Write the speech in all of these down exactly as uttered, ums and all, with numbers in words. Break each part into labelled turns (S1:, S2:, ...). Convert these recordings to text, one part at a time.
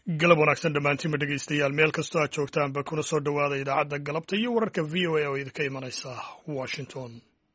S1: galab wanaagsan dhammaantiinba dhegaystayaal meel kastoo aad joogtaanba kuna soo dhowaada idaacadda galabta iyo wararka v o a oo idinka imanaysa washington.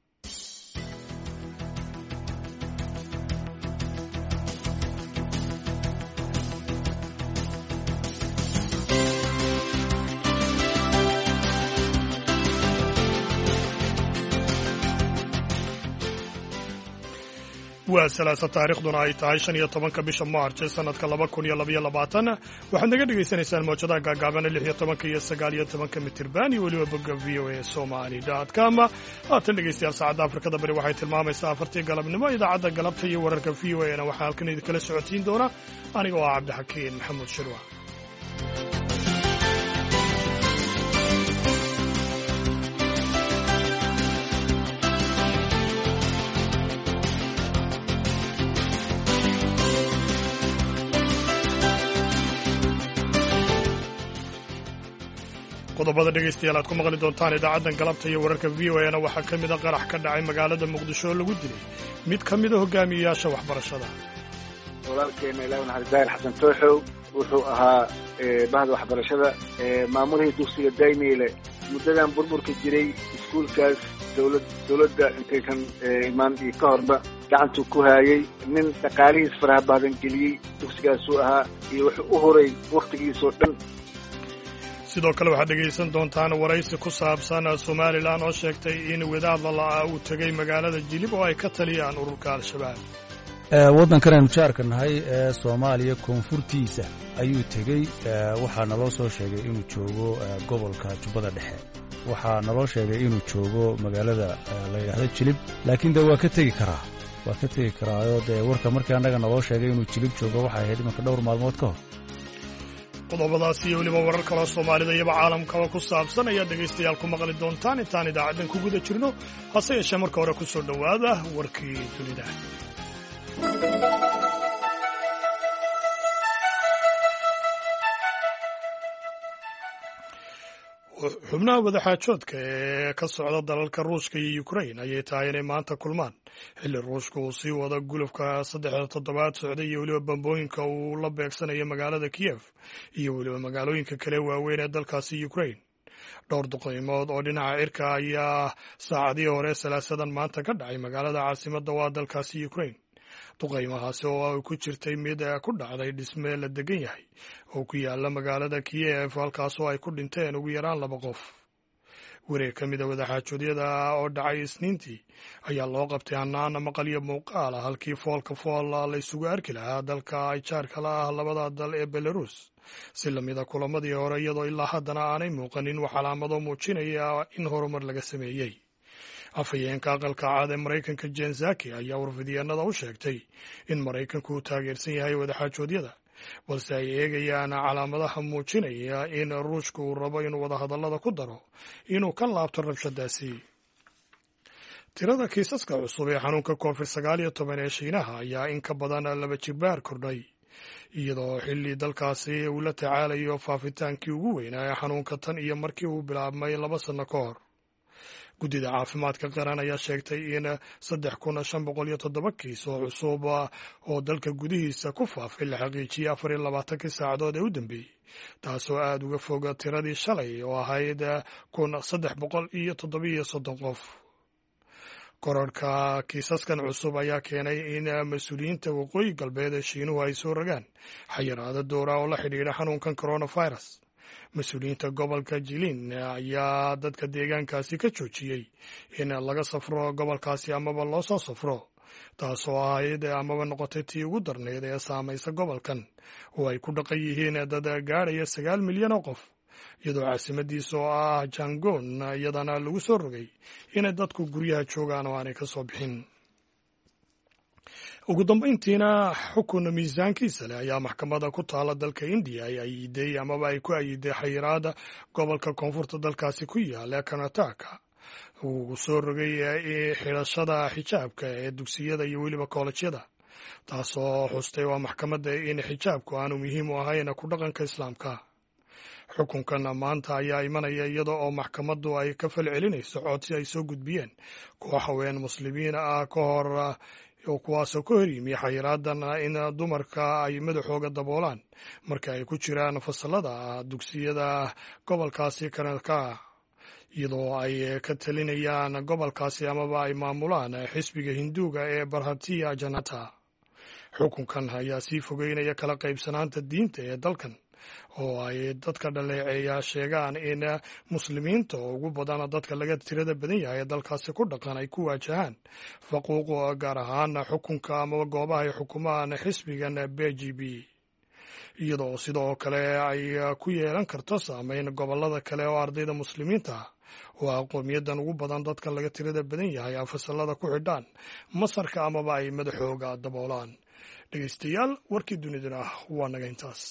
S1: waa salaasa taariikhduna ay tahay shan iyo tobanka bisha maarch ee sanadka laba kun iyo labaiyo labaatan waxaad naga dhagaysanaysaan mawjadaha gaagaaban lix iyo tobanka iyo sagaal iyo tobanka mitirban iyo weliba bogga v o a somali dot com haatan dhegaystayaal saacadda afrikada bari waxay tilmaamaysaa afartii galabnimo idaacadda galabta iyo wararka v o a na waxaa halkan idinkala socotiin doona aniga oo ah cabdixakiin maxamuud shirwa. qodobada dhegaystayaal aad ku maqli doontaan idaacaddan galabta iyo wararka v o a na waxaa ka mida qarax ka dhacay magaalada muqdisho oo lagu dilay mid ka mida hogaamiyeyaasha waxbarashada.
S2: walaalkeena ilaahu naxariis xasan tooxow wuxuu ahaa bahda waxbarashada maamulihii dugsiga dayniile muddadan burburka jiray iskuulkaas dowlad dowladda intaysan imaan iyo ka horba gacantuu ku haayay nin dhaqaalihiis faraha badan geliyey dugsigaasuu ahaa iyo wuxuu u horay wakhtigiisoo dhan.
S1: sidoo kale waxaad dhegaysan doontaan waraysi ku saabsan somalilan oo sheegtay in wadaad lala'aa uu tegey magaalada jilib oo ay ka taliyaan ururka al-shabaab.
S3: waddankan aynu jaarka nahay ee soomaaliya koonfurtiisa ayuu tegey waxaa naloo soo sheegay inuu joogo gobolka jubbada dhexe waxaa naloo sheegay inuu joogo magaalada la yidhaahdo jilib laakiin dee waa ka tegi karaa waa ka tegi karaayoo dee warka markii annaga naloo sheegay inuu jilib joogo waxay ahayd imanka dhowr maalmood ka hor.
S1: qodobadaas iyo weliba warar kaloo soomaalida iyaba caalamkaba ku saabsan ayaad dhegaystayaal ku maqli doontaan intaan idaacaddan ku guda jirno hase yeeshee marka hore ku soo dhowaada warkii dunida. xubnaha wadaxaajoodka ee ka socda dalalka ruushka iyo ukrain ayay tahay inay maanta kulmaan xilli ruushka uu sii wada gulufka saddexda toddobaad socday iyo weliba bambooyinka uu la beegsanayo magaalada kiyef iyo weliba magaalooyinka kale waaweyn ee dalkaasi ukrain. dhowr duqeymood oo dhinaca cirka ayaa saacadihii hore salaasadan maanta ka dhacay magaalada caasimadda waa dalkaasi ukrain. duqaymahaasi oo ay ku jirtay mid ku dhacday dhisme la degan yahay oo ku yaala magaalada kiyef halkaasoo ay ku dhinteen ugu yaraan laba qof. wareeg ka mida wadaxaajoodyada oo dhacay isniintii ayaa loo qabtay hanaana maqal iyo muuqaal ah halkii foolka fool la isugu arki lahaa dalka ay jaarka la ah labada dal ee belarus si lamida kulamadii hore iyadoo ilaa haddana aanay muuqanin wax calaamado muujinaya in horumar laga sameeyey. afhayeenka aqalka caad ee maraykanka jen zaki ayaa warfidyaenada u sheegtay in maraykanku uu taageersan yahay wadaxaajoodyada balse ay eegayaan calaamadaha muujinaya in ruushka uu rabo inuu wadahadallada ku daro inuu ka laabto rabshadaasi. tirada kiisaska cusub ee xanuunka covid sagaal iyo toban ee shiinaha ayaa in ka badan laba jibaar kordhay iyadoo xilli dalkaasi uu la tacaalayo faafitaankii ugu weynaa ee xanuunka tan iyo markii uu bilaabmay laba sanno ka hor. guddida caafimaadka qaran ayaa sheegtay in saddex kun shan boqol iyo toddoba kiis oo cusub oo dalka gudihiisa ku faafay la xaqiijiyey afar iyo labaatankii saacadood ee u dambeeyey taasoo aada uga foga tiradii shalay oo ahayd kun saddex boqol iyo toddobiyo soddon qof. kororhka kiisaskan cusub ayaa keenay in mas-uuliyiinta waqooyi galbeed ee shiinuhu ay soo rogaan xayiraado dowra oo la xidhiidha xanuunkan coronavirus. mas-uuliyiinta gobolka jilin ayaa dadka deegaankaasi ka joojiyey in laga safro gobolkaasi amaba loo soo safro taasoo ahayd amaba noqotay tii ugu darneyd ee saamaysa gobolkan oo ay ku dhaqan yihiin dad gaadhaya sagaal milyan oo qof iyadoo caasimadiisa oo ah jangon iyadana lagu soo rogay inay dadku guryaha joogaan oo aanay ka soo bixin. ugu dambayntiina xukun miisaankiisa leh ayaa maxkamadda ku taala dalka indiya ay ayiday amaba ay ku ayiday xayiraada gobolka koonfurta dalkaasi ku yaala ee karnataka uu soo rogay xidhashada xijaabka ee dugsiyada iyo weliba koolejyada taasoo xustay waa maxkamadda in xijaabku aanu muhiim u ahayn ku dhaqanka islaamka. xukunkan maanta ayaa imanaya iyada oo maxkamaddu ay ka falcelinayso codsi ay soo gudbiyeen koox haween muslimiin ah ka hor oo kuwaasoo ka hor yimi xayiraadan in dumarka ay madaxooga daboolaan marka ay ku jiraan fasalada dugsiyada gobolkaasi kanadka iyadoo ay ka talinayaan gobolkaasi amaba ay maamulaan xisbiga hinduuga ee Bharatiya Janata. xukunkan ayaa sii fogeynaya kala qaybsanaanta diinta ee dalkan oo ay dadka dhaleeceeya sheegaan in muslimiinta oo ugu badan dadka laga tirada badan yahay ee dalkaasi ku dhaqan ay ku waajahaan faquuq gaar ahaan xukunka amaba goobaha ay xukumaan xisbigan B J P iyadoo sidoo kale ay ku yeelan karto saameyn gobolada kale oo ardayda muslimiinta ah oo aqoonyadan ugu badan dadka laga tirada badan yahay ay fasalada ku xidhaan masarka amaba ay madaxooga daboolaan. dhegeystayaal warkii dunidana waa naga intaas.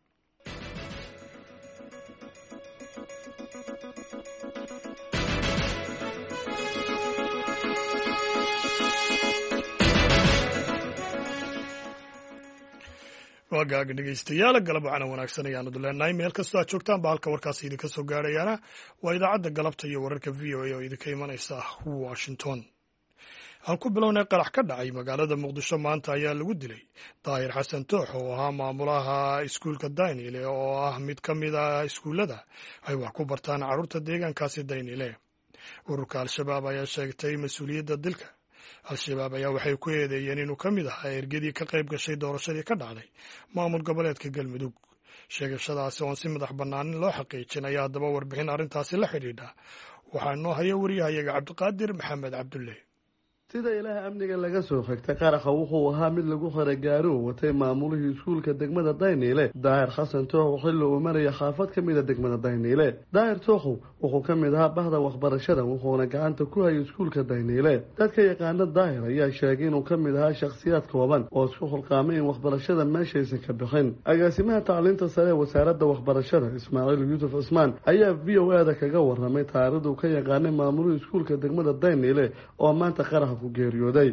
S1: waagaaga dhegeystayaal galab waxaana wanaagsan ayaanu leenahay meel kastoo aad joogtaan ba halka warkaasi idinka soo gaarayaana waa idaacadda galabta iyo wararka v o a oo idinka imanaysa Washington. aan ku bilownay qarax ka dhacay magaalada muqdisho maanta ayaa lagu dilay daahir xasan toox oo ahaa maamulaha iskuulka daynile oo ah mid ka mid ah iskuullada ay wax ku bartaan carruurta deegaankaasi daynile. ururka al-shabaab ayaa sheegtay mas-uuliyadda dilka. al-shabaab ayaa waxay ku eedeeyeen inuu ka mid ahaa ergadii ka qayb gashay doorashadii ka dhacday maamul goboleedka galmudug. sheegashadaasi oon si madax bannaanin loo xaqiijin ayaa haddaba warbixin arrintaasi la xidhiidha waxaa noo haya wariyahayaga cabdiqaadir maxamed cabdulle.
S4: sida ilaah amniga laga soo xigtay qaraxa wuxuu ahaa mid lagu xiray gaari uu watay maamulihii iskuulka degmada Dayniile daahir xasan tooxow xilli uu maraya xaafad ka mid ah degmada Dayniile. daahir tooxow wuxuu ka mid ahaa bahda waxbarashada wuxuuna gacanta ku hayay iskuulka Dayniile. dadka yaqaana daahir ayaa sheegay inuu ka mid ahaa shakhsiyaad kooban oo isku xilqaamay in waxbarashada meeshaysan ka bixin. agaasimaha tacliinta sare ee wasaaradda waxbarashada Ismaaciil Yuusuf Cismaan ayaa v o a da kaga warramay taariikhda uu ka yaqaanay maamulihii iskuulka degmada Dayniile oo maanta qaraxa geeriyooday.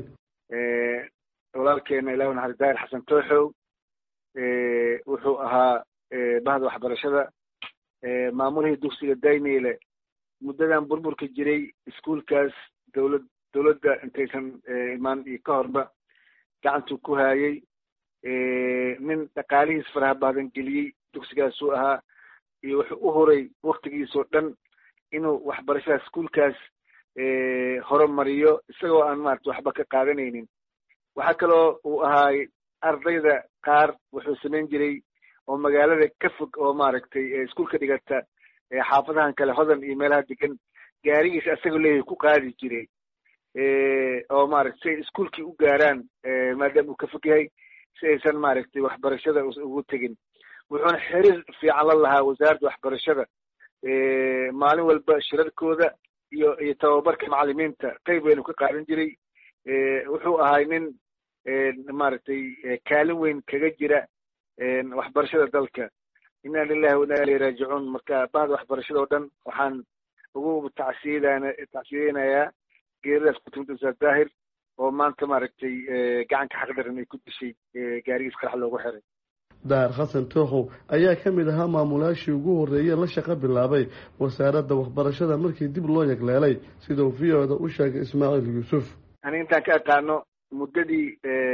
S2: walaalkeena ilaahu naxariis daahir xasan tooxow wuxuu ahaa bahda waxbarashada maamulihii dugsiga Dayniile muddadan burburka jiray iskuulkaas dowlad dowladda intaysan imaan iyo ka horba gacantuu ku hayay nin dhaqaalihiis faraha badan geliyey dugsigaasuu ahaa iyo wuxuu u horay waktigiisoo dhan inuu waxbarashada iskuulkaas horumariyo isagoo aan maarata waxba ka qaadanaynin. waxaa kaloo uu ahaay ardayda qaar wuxuu samayn jiray oo magaalada ka fog oo maaragtay iskuulka dhigata xaafadahan kale hodan iyo meelaha degan gaarigiisa isagoo leeyahay ku qaadi jiray oo maaragta si ay iskuulkii u gaaraan maadaama uu ka fog yahay si aysan maaragtay waxbarashada ugu tegin. wuxuuna xiriir fiican la lahaa wasaaradda waxbarashada maalin walba shirarkooda iyo iyo tababarka macallimiinta qayb weynu ka qaadan jiray. wuxuu ahay nin maaragtay kaalin weyn kaga jira waxbarashada dalka. inna lillahi wa inna ilayhi raajicuun. marka bahda waxbarashada oo dhan waxaan ugu tacsiyadana tacsiyadeynayaa geeridaas ku timid ustaad daahir oo maanta maaragtay gacanka xaqdaran ay ku dishay gaarigiis qarax loogu xiray.
S4: daahir xasan tooxow ayaa ka mid ahaa maamulaashii ugu horreeyey la shaqo bilaabay wasaaradda waxbarashada markii dib loo yagleelay siduu v o da u sheegay Ismaaciil Yuusuf.
S2: ani intaan ka aqaano muddadii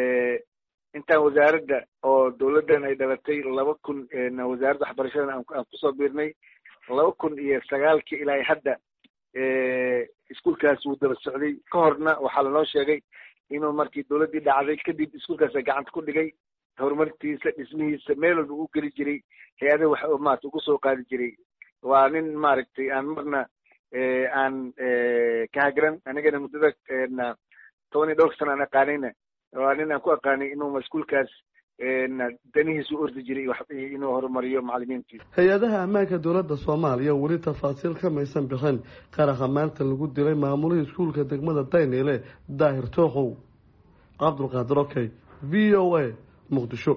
S2: intaan wasaaradda oo dowladdan ay dhalatay laba kun wasaaradda waxbarashadana aan kusoo biirnay laba kun iyo sagaalkii ilaa hadda iskuulkaas wuu daba socday. ka horna waxaa lanoo sheegay inuu markii dowladdii dhacday kadib iskuulkaas gacanta ku dhigay horumartiisa dhismihiisa meel walba u geli jiray hay-adaha wax maarata ugu soo qaadi jiray. waa nin maaragtay aan marna aan ka hagran anigana muddada toban iyo dhowr sana aan aqaanayna waa nin aan ku aqaanay inuu iskuulkaas danihiisu ordi jiray inuu horumariyo macallimiintiisa.
S4: hay-adaha ammaanka dowladda Soomaaliya weli tafaasiil ka maysan bixin qaraxa maanta lagu dilay maamulihii iskuulka degmada Dayniile daahir tooxow. cabdulqaadir okay v o a muqdisho.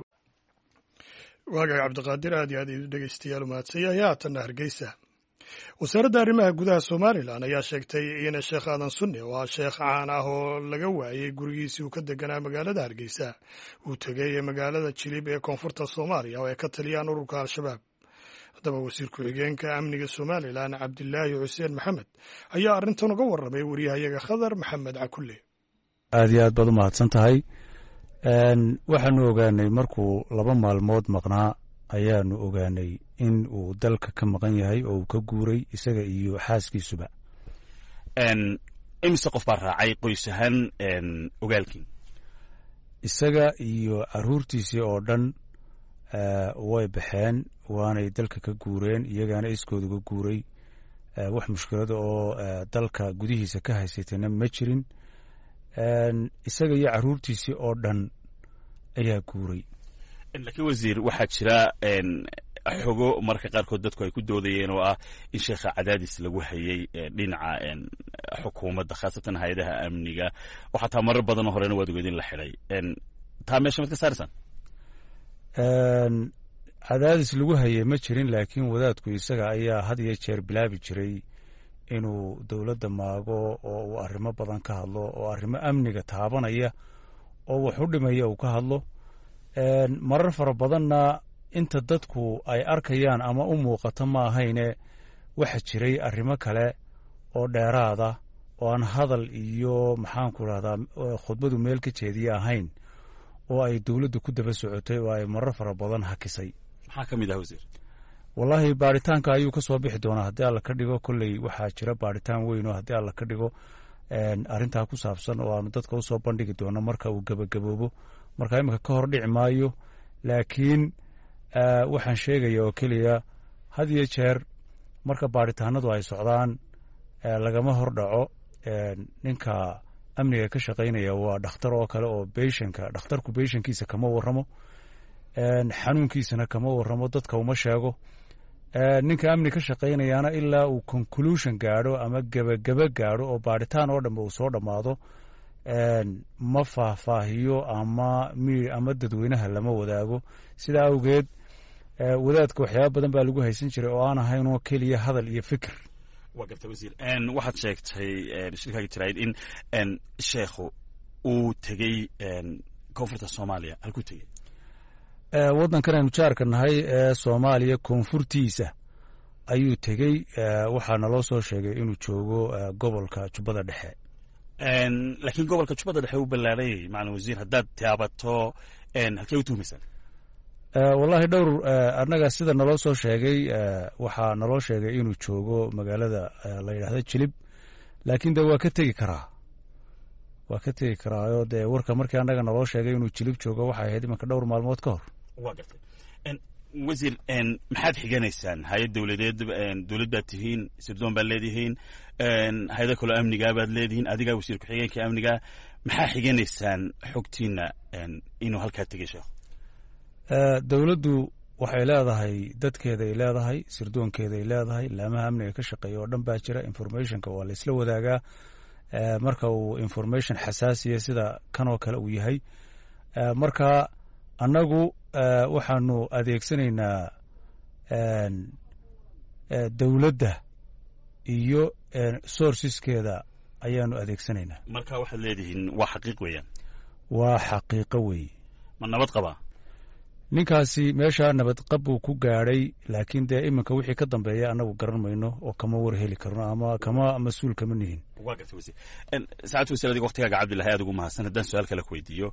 S1: waagaga cabdiqaadir aad iyo aad idu dhegeystayaal umahadsanyahay haatanna hargeysa. wasaaradda arrimaha gudaha somalilan ayaa sheegtay in sheekh aadan sunne oo ah sheekh caan ah oo laga waayey gurigiisii uu ka deganaa magaalada hargeysa uu tegay magaalada jilib ee koonfurta soomaaliya oo ay ka taliyaan ururka al-shabaab. haddaba wasiir ku-xigeenka amniga somalilan cabdilaahi xuseen maxamed ayaa arrintan uga warramay wariyahayaga khadar maxamed cakulle.
S3: aad iyo aad baad u mahadsan tahay. waxaanu ogaanay markuu laba maalmood maqnaa ayaanu ogaanay in uu dalka ka maqan yahay oo uu ka guuray isaga iyo xaaskiisuba.
S5: imise qof baa raacay qoys ahaan ogaalkii?
S3: isaga iyo caruurtiisii oo dhan way baxeen waanay dalka ka guureen, iyagaana iskooda uga guuray. wax mushkilada oo dalka gudihiisa ka haysatayna ma jirin. isaga iyo caruurtiisii oo dhan ayaa guuray.
S5: laakiin wasiir, waxaa jira xogo marka qaarkood dadku ay ku doodayeen oo ah in sheekha cadaadis lagu hayay dhinaca xukuumadda, khaasatan hay-adaha amniga, oo xataa marar badanoo horena waad ogeed in la xidhay. taa meesha mad ka saaraysaan?
S3: cadaadis lagu hayay ma jirin, laakiin wadaadku isaga ayaa had iyo jeer bilaabi jiray inuu dowladda maago oo uu arrimo badan ka hadlo, oo arrimo amniga taabanaya oo wax u dhimaya uu ka hadlo. marar fara badanna inta dadku ay arkayaan ama u muuqato ma ahayne waxa jiray arrimo kale oo dheeraada oo aan hadal iyo maxaanku rahdaa khudbadu meel ka jeediya ahayn oo ay dowladdu ku daba socotay oo ay marar fara badan hakisay.
S5: maxaa ka mid ah wasiir?
S3: wallaahi baaritaanka ayuu ka soo bixi doonaa haddii alla ka dhigo. kolley waxaa jira baaritaan weyn oo haddii alla ka dhigo arrintaa ku saabsan oo aanu dadka usoo bandhigi doono marka uu gebagaboobo. marka iminka ka hor dhici maayo, laakiin waxaan sheegaya oo keliya had iyo jeer marka baaritaanadu ay socdaan lagama hor dhaco. ninka amniga ka shaqaynaya waa dhakhtar oo kale oo beyshanka dhakhtarku beyshankiisa kama warramo, xanuunkiisana kama warramo, dadka uma sheego. ninka amni ka shaqaynayaana ilaa uu conclusion gaadho ama gebagaba gaadho oo baaritaan oo dhanba uu soo dhammaado ma faahfaahiyo ama mi ama dadweynaha lama wadaago. sidaa awgeed wadaadka waxyaaba badan baa lagu haysan jiray oo aan ahayn oo keliya hadal iyo fikir.
S5: waa garta wasiir, waxaad sheegtay shirkaaga jirayd in sheekhu uu tegey koonfurta soomaaliya. halkuu tegey?
S3: waddankan aynu jaarka nahay ee soomaaliya koonfurtiisa ayuu tegey. waxaana loo soo sheegay inuu joogo gobolka jubbada dhexe.
S5: laakiin gobolka jubbada dhexe u ballaarayay macalin wasiir, haddaad taabato halkee u tuhmaysaan?
S3: wallaahi dhowr annaga sida naloo soo sheegay waxaa naloo sheegay inuu joogo magaalada la yidhaahdo jilib, laakiin de waa ka tegi karaa waa ka tegi karaayo dee warka markii annaga naloo sheegay inuu jilib joogo waxay ahayd imanka dhowr maalmood ka hor.
S5: waa gartay wasiir, maxaad xiganaysaan? hay-ad dowladeed dowlad baad tihiin, sirdoon baad leedihiin, hay-ada kaloo amnigaa baad leedihiin, adigaa wasiir ku-xigeenka amnigaa. maxaa xiganaysaan xogtiina inuu halkaa tegay sheekhu?
S3: dowladdu waxay leedahay dadkeeday leedahay, sirdoonkeeday leedahay, laamaha amniga ka shaqeeya oo dhan baa jira. informationka waa la isla wadaagaa marka uu information xasaasiya sida kan oo kale uu yahay. marka annagu waxaanu adeegsanaynaa dowladda iyo sourceskeeda ayaanu adeegsanaynaa.
S5: marka waxaad leedihiin waa xaqiiq weeyaan?
S3: waa xaqiiqo wey.
S5: ma nabad qabaa?
S3: ninkaasi meesha nabadqab buu ku gaadhay, laakiin dee iminka wixii ka dambeeya annagu garan mayno oo kama war heli karno ama kama mas-uul kama nihin.
S5: waa garta wasiir. saacad wasiir, adiga waktigaaga cabdillahi aad ugu mahadsan. haddaan su-aal kale ku weydiiyo,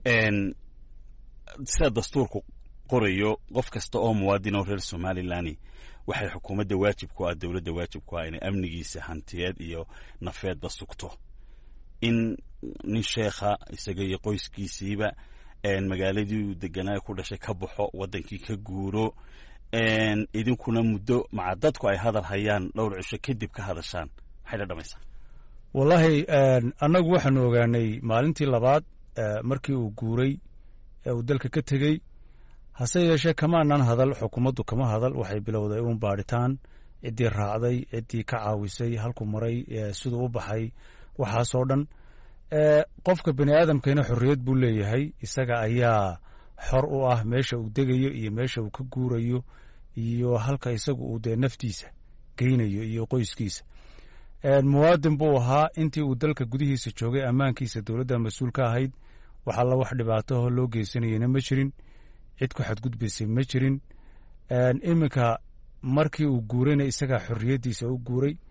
S5: sida dastuurku qorayo, qof kasta oo muwaadin oo reer somalilan waxay xukuumadda waajib ku ah, dowladda waajib ku ah inay amnigiisa hantiyeed iyo nafeedba sugto. in nin sheekha isaga iyo qoyskiisiiba magaaladii uu deganaa ku dhashay ka baxo, waddankii ka guuro, idinkuna muddo maca dadku ay hadal hayaan dhowr cisho kadib ka hadashaan, maxay la dhamaysaa?
S3: wallaahi annagu waxaanu ogaanay maalintii labaad markii uu guuray ee uu dalka ka tegey. hase yeeshee kamaanan hadal, xukuumaddu kama hadal. waxay bilowday uun baadhitaan, ciddii raacday, ciddii ka caawisay, halku maray, siduu u baxay, waxaasoo dhan. qofka bani aadamkayna xorriyad buu leeyahay. isaga ayaa xor u ah meesha uu degayo iyo meesha uu ka guurayo iyo halka isagu uu dee naftiisa geynayo iyo qoyskiisa. muwaadin buu ahaa intii uu dalka gudihiisa joogay, ammaankiisa dowladda mas-uul ka ahayd. wax alla wax dhibaatahoo loo geysanayena ma jirin, cid ku xadgudbaysay ma jirin. iminka markii uu guurayna isagaa xorriyaddiisa u guuray.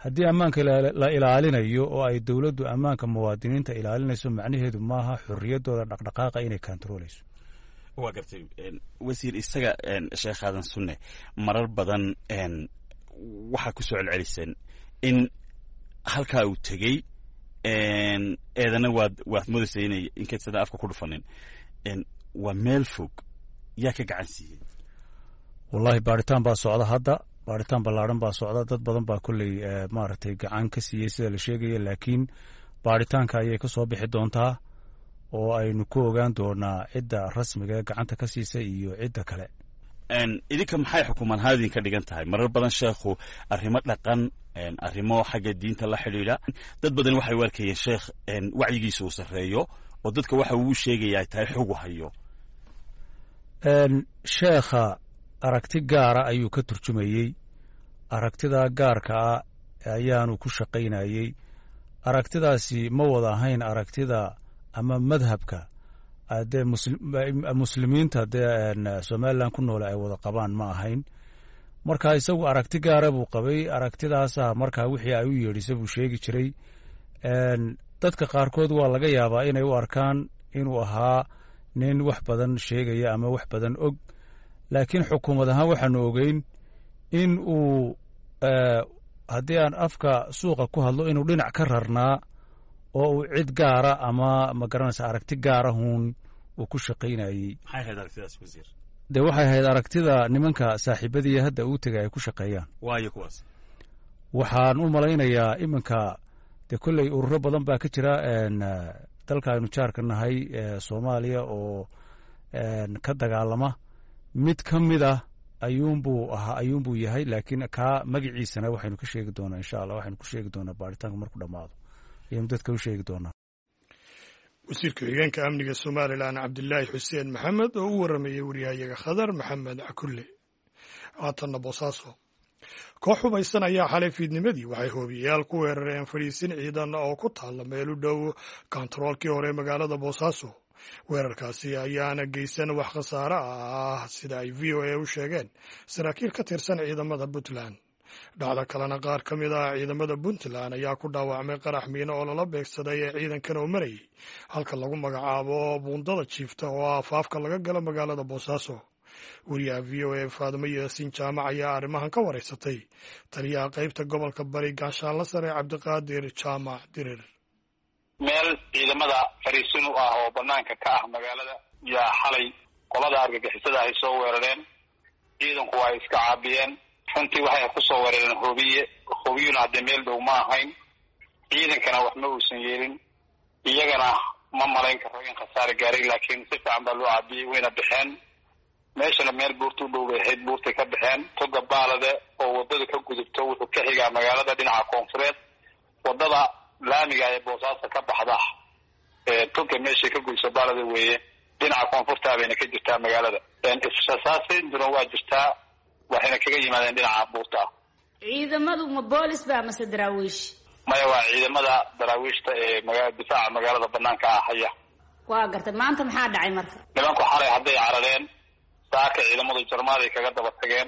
S3: haddii ammaanka la ilaalinayo oo ay dowladdu ammaanka muwaadiniinta ilaalinayso macnaheedu maaha xorriyaddooda dhaqdhaqaaqa inay kantarooleyso.
S5: waa gartay wasiir isaga sheekh aadan sunne marar badan waxaa ku soo celceliseen in halkaa uu tegey eedana waad waad moodaysa inay inkaysada afka ku dhufanin waa meel fog yaa ka gacan siiyey.
S3: wallahi baaritaan baa socda hadda baaritaan ballaadhan baa socda dad badan baa kolley maaragtay gacan ka siiyey sida la sheegaya laakiin baaritaanka ayay ka soo bixi doontaa oo aynu ku ogaan doonaa cidda rasmiga ee gacanta ka siisay iyo cidda kale.
S5: idinka maxay xukuuman ahaan idinka dhigan tahay? marar badan sheekhu arrimo dhaqan arrimo xagga diinta la xidhiidha dad badan waxay u arkayeen sheekh wacyigiisa uu sarreeyo oo dadka waxa uu sheegaya ay tahay xogu hayo.
S3: sheekha aragti gaara ayuu ka turjumayey, aragtidaa gaarka ah ayaanu ku shaqaynayey. aragtidaasi ma wada ahayn aragtida ama madhabka dee muslimiinta dee somalilan ku noole ay wada qabaan ma ahayn. marka isagu aragti gaara buu qabay, aragtidaasa markaa wixii ay u yeedhisa buu sheegi jiray. dadka qaarkood waa laga yaabaa inay u arkaan inuu ahaa nin wax badan sheegaya ama wax badan og, laakiin xukuumad ahaan waxaanu ogeyn in uu haddii aan afka suuqa ku hadlo inuu dhinac ka rarnaa oo uu cid gaara ama ma garanaysa aragti gaara huun uu ku shaqaynayey.
S5: maxay ahayd aragtidaas wasiir?
S3: dee waxay ahayd aragtida nimanka saaxiibadii hadda uu tegay ay ku shaqeeyaan.
S5: waayo kuwaas?
S3: waxaan u malaynayaa iminka dee kolley ururo badan baa ka jira dalka aynu jaarka nahay soomaaliya oo ka dagaalama. mid ka mid ah ayuunbuu ahaa ayuunbuu yahay, laakiin kaa magaciisana waxaynu ka sheegi doonaa insha allah waxaynu ku sheegi doonaa baaritaanka markuu dhammaado ayaynu dadka u sheegi doonaa.
S1: wasiirka xigeenka amniga somalilan cabdilaahi xuseen maxamed oo u waramayey wariyahayaga khadar maxamed cakulle. haatanna boosaaso koox hubaysan ayaa xalay fiidnimadii waxay hoobiyayaal ku weerareen fadhiisin ciidan oo ku taalla meel u dhow kontaroolkii hore magaalada boosaaso. weerarkaasi ayaana geysan wax khasaare ah sida ay v o a u sheegeen saraakiil ka tirsan ciidamada puntland. dhacdo kalena qaar ka mid ah ciidamada puntland ayaa ku dhaawacmay qarax miino oo lala beegsaday ee ciidankan oo marayay halka lagu magacaabo buundada jiifta oo ah afaafka laga gala magaalada boosaaso. wariyaha v o a faadimo yaasiin jaamac ayaa arrimahan ka waraysatay taliyaha qaybta gobolka bari gaashaanla sare cabdiqaadir jaamac dirir.
S6: meel ciidamada fariisin u ah oo banaanka ka ah magaalada yaa xalay qolada argagixisada ay soo weerareen. ciidanku waa iska caabiyeen. runtii waxay ku soo weerareen hoobiye hoobiyuna haddee meel dhow ma ahayn. ciidankana waxma uusan yeelin. iyagana ma malayn karo in khasaare gaaray, laakiin si fiican baa loo caabiyey wayna baxeen. meeshana meel buurta u dhow bay ahayd, buurtay ka baxeen. toga baalade oo wadada ka gudubto wuxuu ka xigaa magaalada dhinaca koonfureed. wadada laamiga ee boosaaso ka baxda toga meeshay ka gudubto baalada weeye, dhinaca koonfurta bayna ka jirtaa magaalada. israsaasintuna waa jirtaa, waxayna kaga yimaadeen dhinaca buurta ah.
S7: ciidamadu ma boolis ba mase daraawiish?
S6: maya, waa ciidamada daraawiishta ee maga difaaca magaalada banaanka ah haya.
S7: waa gartay. maanta maxaa dhacay marka?
S6: nimanku xalay hadday carareen, saaka ciidamadu jarmaaday kaga daba tageen.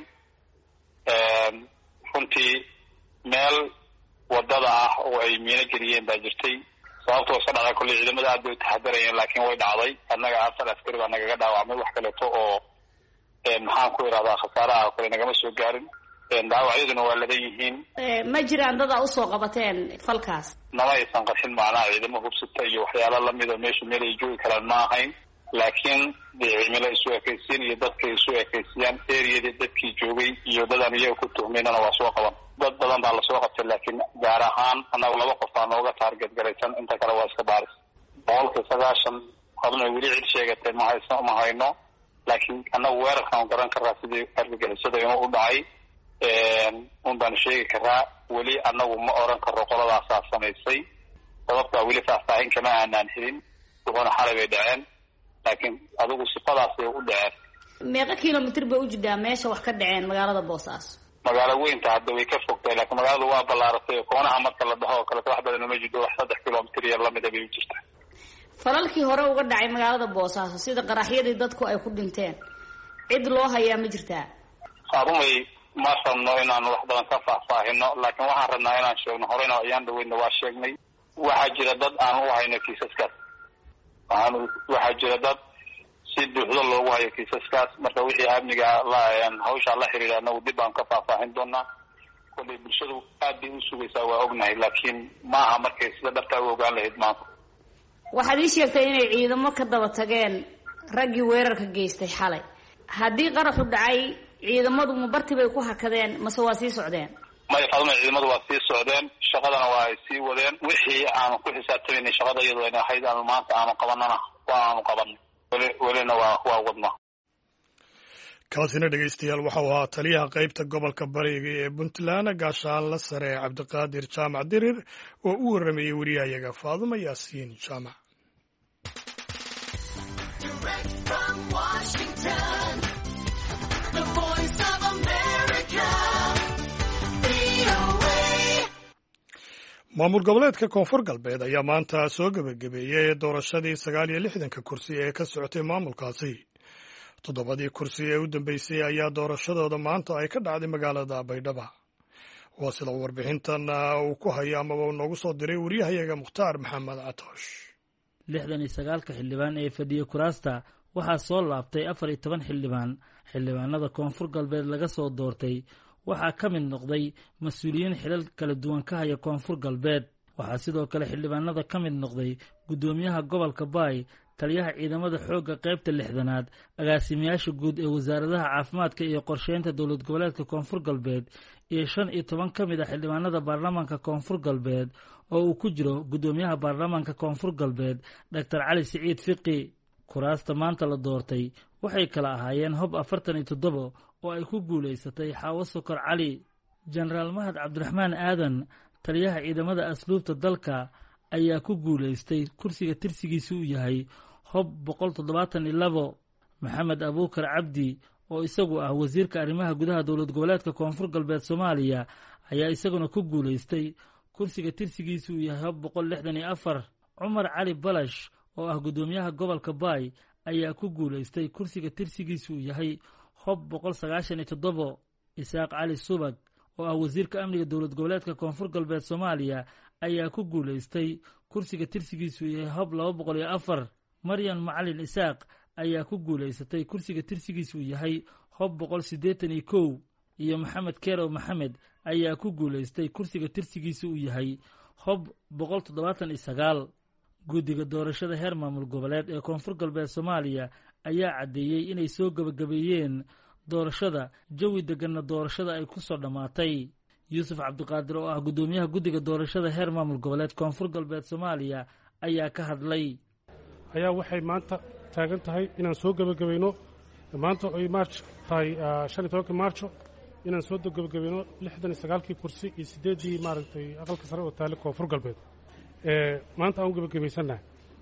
S6: runtii meel wadada ah oo ay miino geliyeen baa jirtay. sababtoo iska dhacday kolley ciidamada aad bay u taxadarayeen, laakiin way dhacday. annaga afar askari baa nagaga dhaawacmay, wax kaleeto oo maxaan ku idhahdaa khasaaraha kale nagama soo gaarin. dhaawacyaduna waa ladan yihiin.
S7: ma jiraan dad aa usoo qabateen falkaas?
S6: nama aysan qarxin macnaha ciidamo hubsita iyo waxyaala lamida meeshu meel ay joogi karaan ma ahayn, laakiin dee cimilo isu ekaysiin iyo dadkay isu ekaysiyaan. eriyadii dadkii joogay iyo dadaan iyaga ku tuhmaynana waa soo qaban. dad badan baa lasoo qabtay, laakiin gaar ahaan annaga laba qof baa nooga taarget garaysan, inta kale waa iska baaris. boqolkii sagaashan hadna weli cid sheegatay ma haysa ma hayno, laakiin annagu weerarkaan garan karaa sidii argagixisada inuu u dhacay un baan sheegi karaa. weli annagu ma oran karo qoladaasaa samaysay, sababtaa weli faahfaahin kama aanaan helin. wuxuuna xalay bay dhaceen, laakiin adigu sifadaasay u dhaceen.
S7: meeqa kilomitr bay u jirtaa meesha wax ka dhaceen magaalada boosaaso?
S6: magaalo weynta hadda way ka fogtay, laakiin magaaladu waa ballaaratay. koonaha marka la dhaho oo kaleto wax badan uma jidho, wax saddex kilomitr iyo lamida bay u jirtaa.
S7: falalkii hore uga dhacay magaalada boosaaso sida qaraxyadii dadku ay ku dhinteen, cid loo hayaa ma jirtaa?
S6: arumay ma rabno inaan wax badan ka faahfaahino laakiin waxaan rabnaa inaan sheegno horeyna ayaan dhaweyna waa sheegnay waxaa jira dad aan u hayno kiisaskaas waxaan waxaa jira dad si buuxda loogu hayo kiisaskaas marka wixii amniga la hawsha la xiriira anagu dib aan ka faahfaahin doonaa kulli bulshadu aad bay u sugaysaa waa ognahay laakiin maaha markay sida dhabta u ogaan lahayd maanta
S7: waxaad ii sheegtay inay ciidamo ka daba tageen raggii weerarka geystay xalay haddii qaraxu dhacay ciidamadu ma barti bay ku hakadeen mase waa sii socdeen
S6: may fadlan ciidamadu waa sii socdeen shaqadana waa ay sii wadeen wixii aan ku xisaabtamayna shaqada iyadoo ay ahayd aan maanta aanu qabanana waa aanu qaban weli welina waa waa wadna
S1: kaasina dhegaystayaal waxau ahaa taliyaha qaybta gobolka bariga ee puntland gaashaanla sare cabdiqaadir jaamac dirir oo u warramayey wariyahayaga faadumo yaasiin jaamac maamul goboleedka koonfur galbeed ayaa maanta soo gebagabeeyey doorashadii sagaal iyo lixdanka kursi ee ka socotay maamulkaasi toddobadii kursi ee u dambeysay ayaa doorashadooda maanta ay ka dhacday magaalada baydhaba waa sida warbixintan uu ku hayo amaba uu noogu soo diray wariyahayaga mukhtaar maxamed catoosh
S8: lixdan iyo sagaalka xildhibaan ee fadhiya kuraasta waxaa soo laabtay afar iyo toban xildhibaan xildhibaanada koonfur galbeed laga soo doortay waxaa ka mid noqday mas-uuliyiin xilal kala duwan ka haya koonfur galbeed waxaa sidoo kale xildhibaanada ka mid noqday guddoomiyaha gobolka baay taliyaha ciidamada xoogga qaybta lixdanaad agaasimayaasha guud ee wasaaradaha caafimaadka iyo qorsheynta dowlad goboleedka koonfur galbeed iyo shan iyo toban ka mid a xildhibaanada baarlamaanka koonfur galbeed oo uu ku jiro guddoomiyaha baarlamaanka koonfur galbeed doctor cali siciid fiqi kuraasta maanta la doortay waxay kala ahaayeen hob afartan iyo toddoba oo ay ku guulaysatay xaawo sokor cali jenaraal mahad cabdiraxmaan aadan taliyaha ciidamada asluubta dalka ayaa ku guulaystay kursiga tirsigiisu uu yahay hob boqol toddobaatan iyo labo maxamed abuukar cabdi oo isagu ah wasiirka arrimaha gudaha dowlad goboleedka koonfur galbeed soomaaliya ayaa isaguna ku guulaystay kursiga tirsigiisu uu yahay hob boqol lixdan iyo afar cumar cali balash oo ah guddoomiyaha gobolka baay ayaa ku guulaystay kursiga tirsigiisu uu yahay hob boqol sagaashan iyo toddobo isaaq cali subag oo ah wasiirka amniga dowlad goboleedka koonfur galbeed soomaaliya ayaa ku guulaystay kursiga tirsigiisu yahay hob laba boqol iyo afar maryan macalin isaaq ayaa ku guulaysatay kursiga tirsigiisu yahay hob boqol siddeetan iyo kow iyo maxamed kerow maxamed ayaa ku guulaystay kursiga tirsigiisu uu yahay hob boqol toddobaatan iyo sagaal guddiga doorashada heer maamul goboleed ee koonfur galbeed soomaaliya ayaa caddeeyey inay soo gebagabeeyeen doorashada jawi deganna doorashada ay ku soo dhammaatay yuusuf cabdiqaadir oo ah guddoomiyaha guddiga doorashada heer maamul goboleed koonfur galbeed soomaaliya ayaa ka hadlay
S9: ayaa waxay maanta taagan tahay inaan soo gebagabayno maanta oy march tahay shan iyo tobankii maarjo inaan soo gebagabayno lixdan iyo sagaalkii kursi iyo siddeeddii maaragtay aqalka sare oo taale koonfur galbeed maanta aan u gebagabaysannahay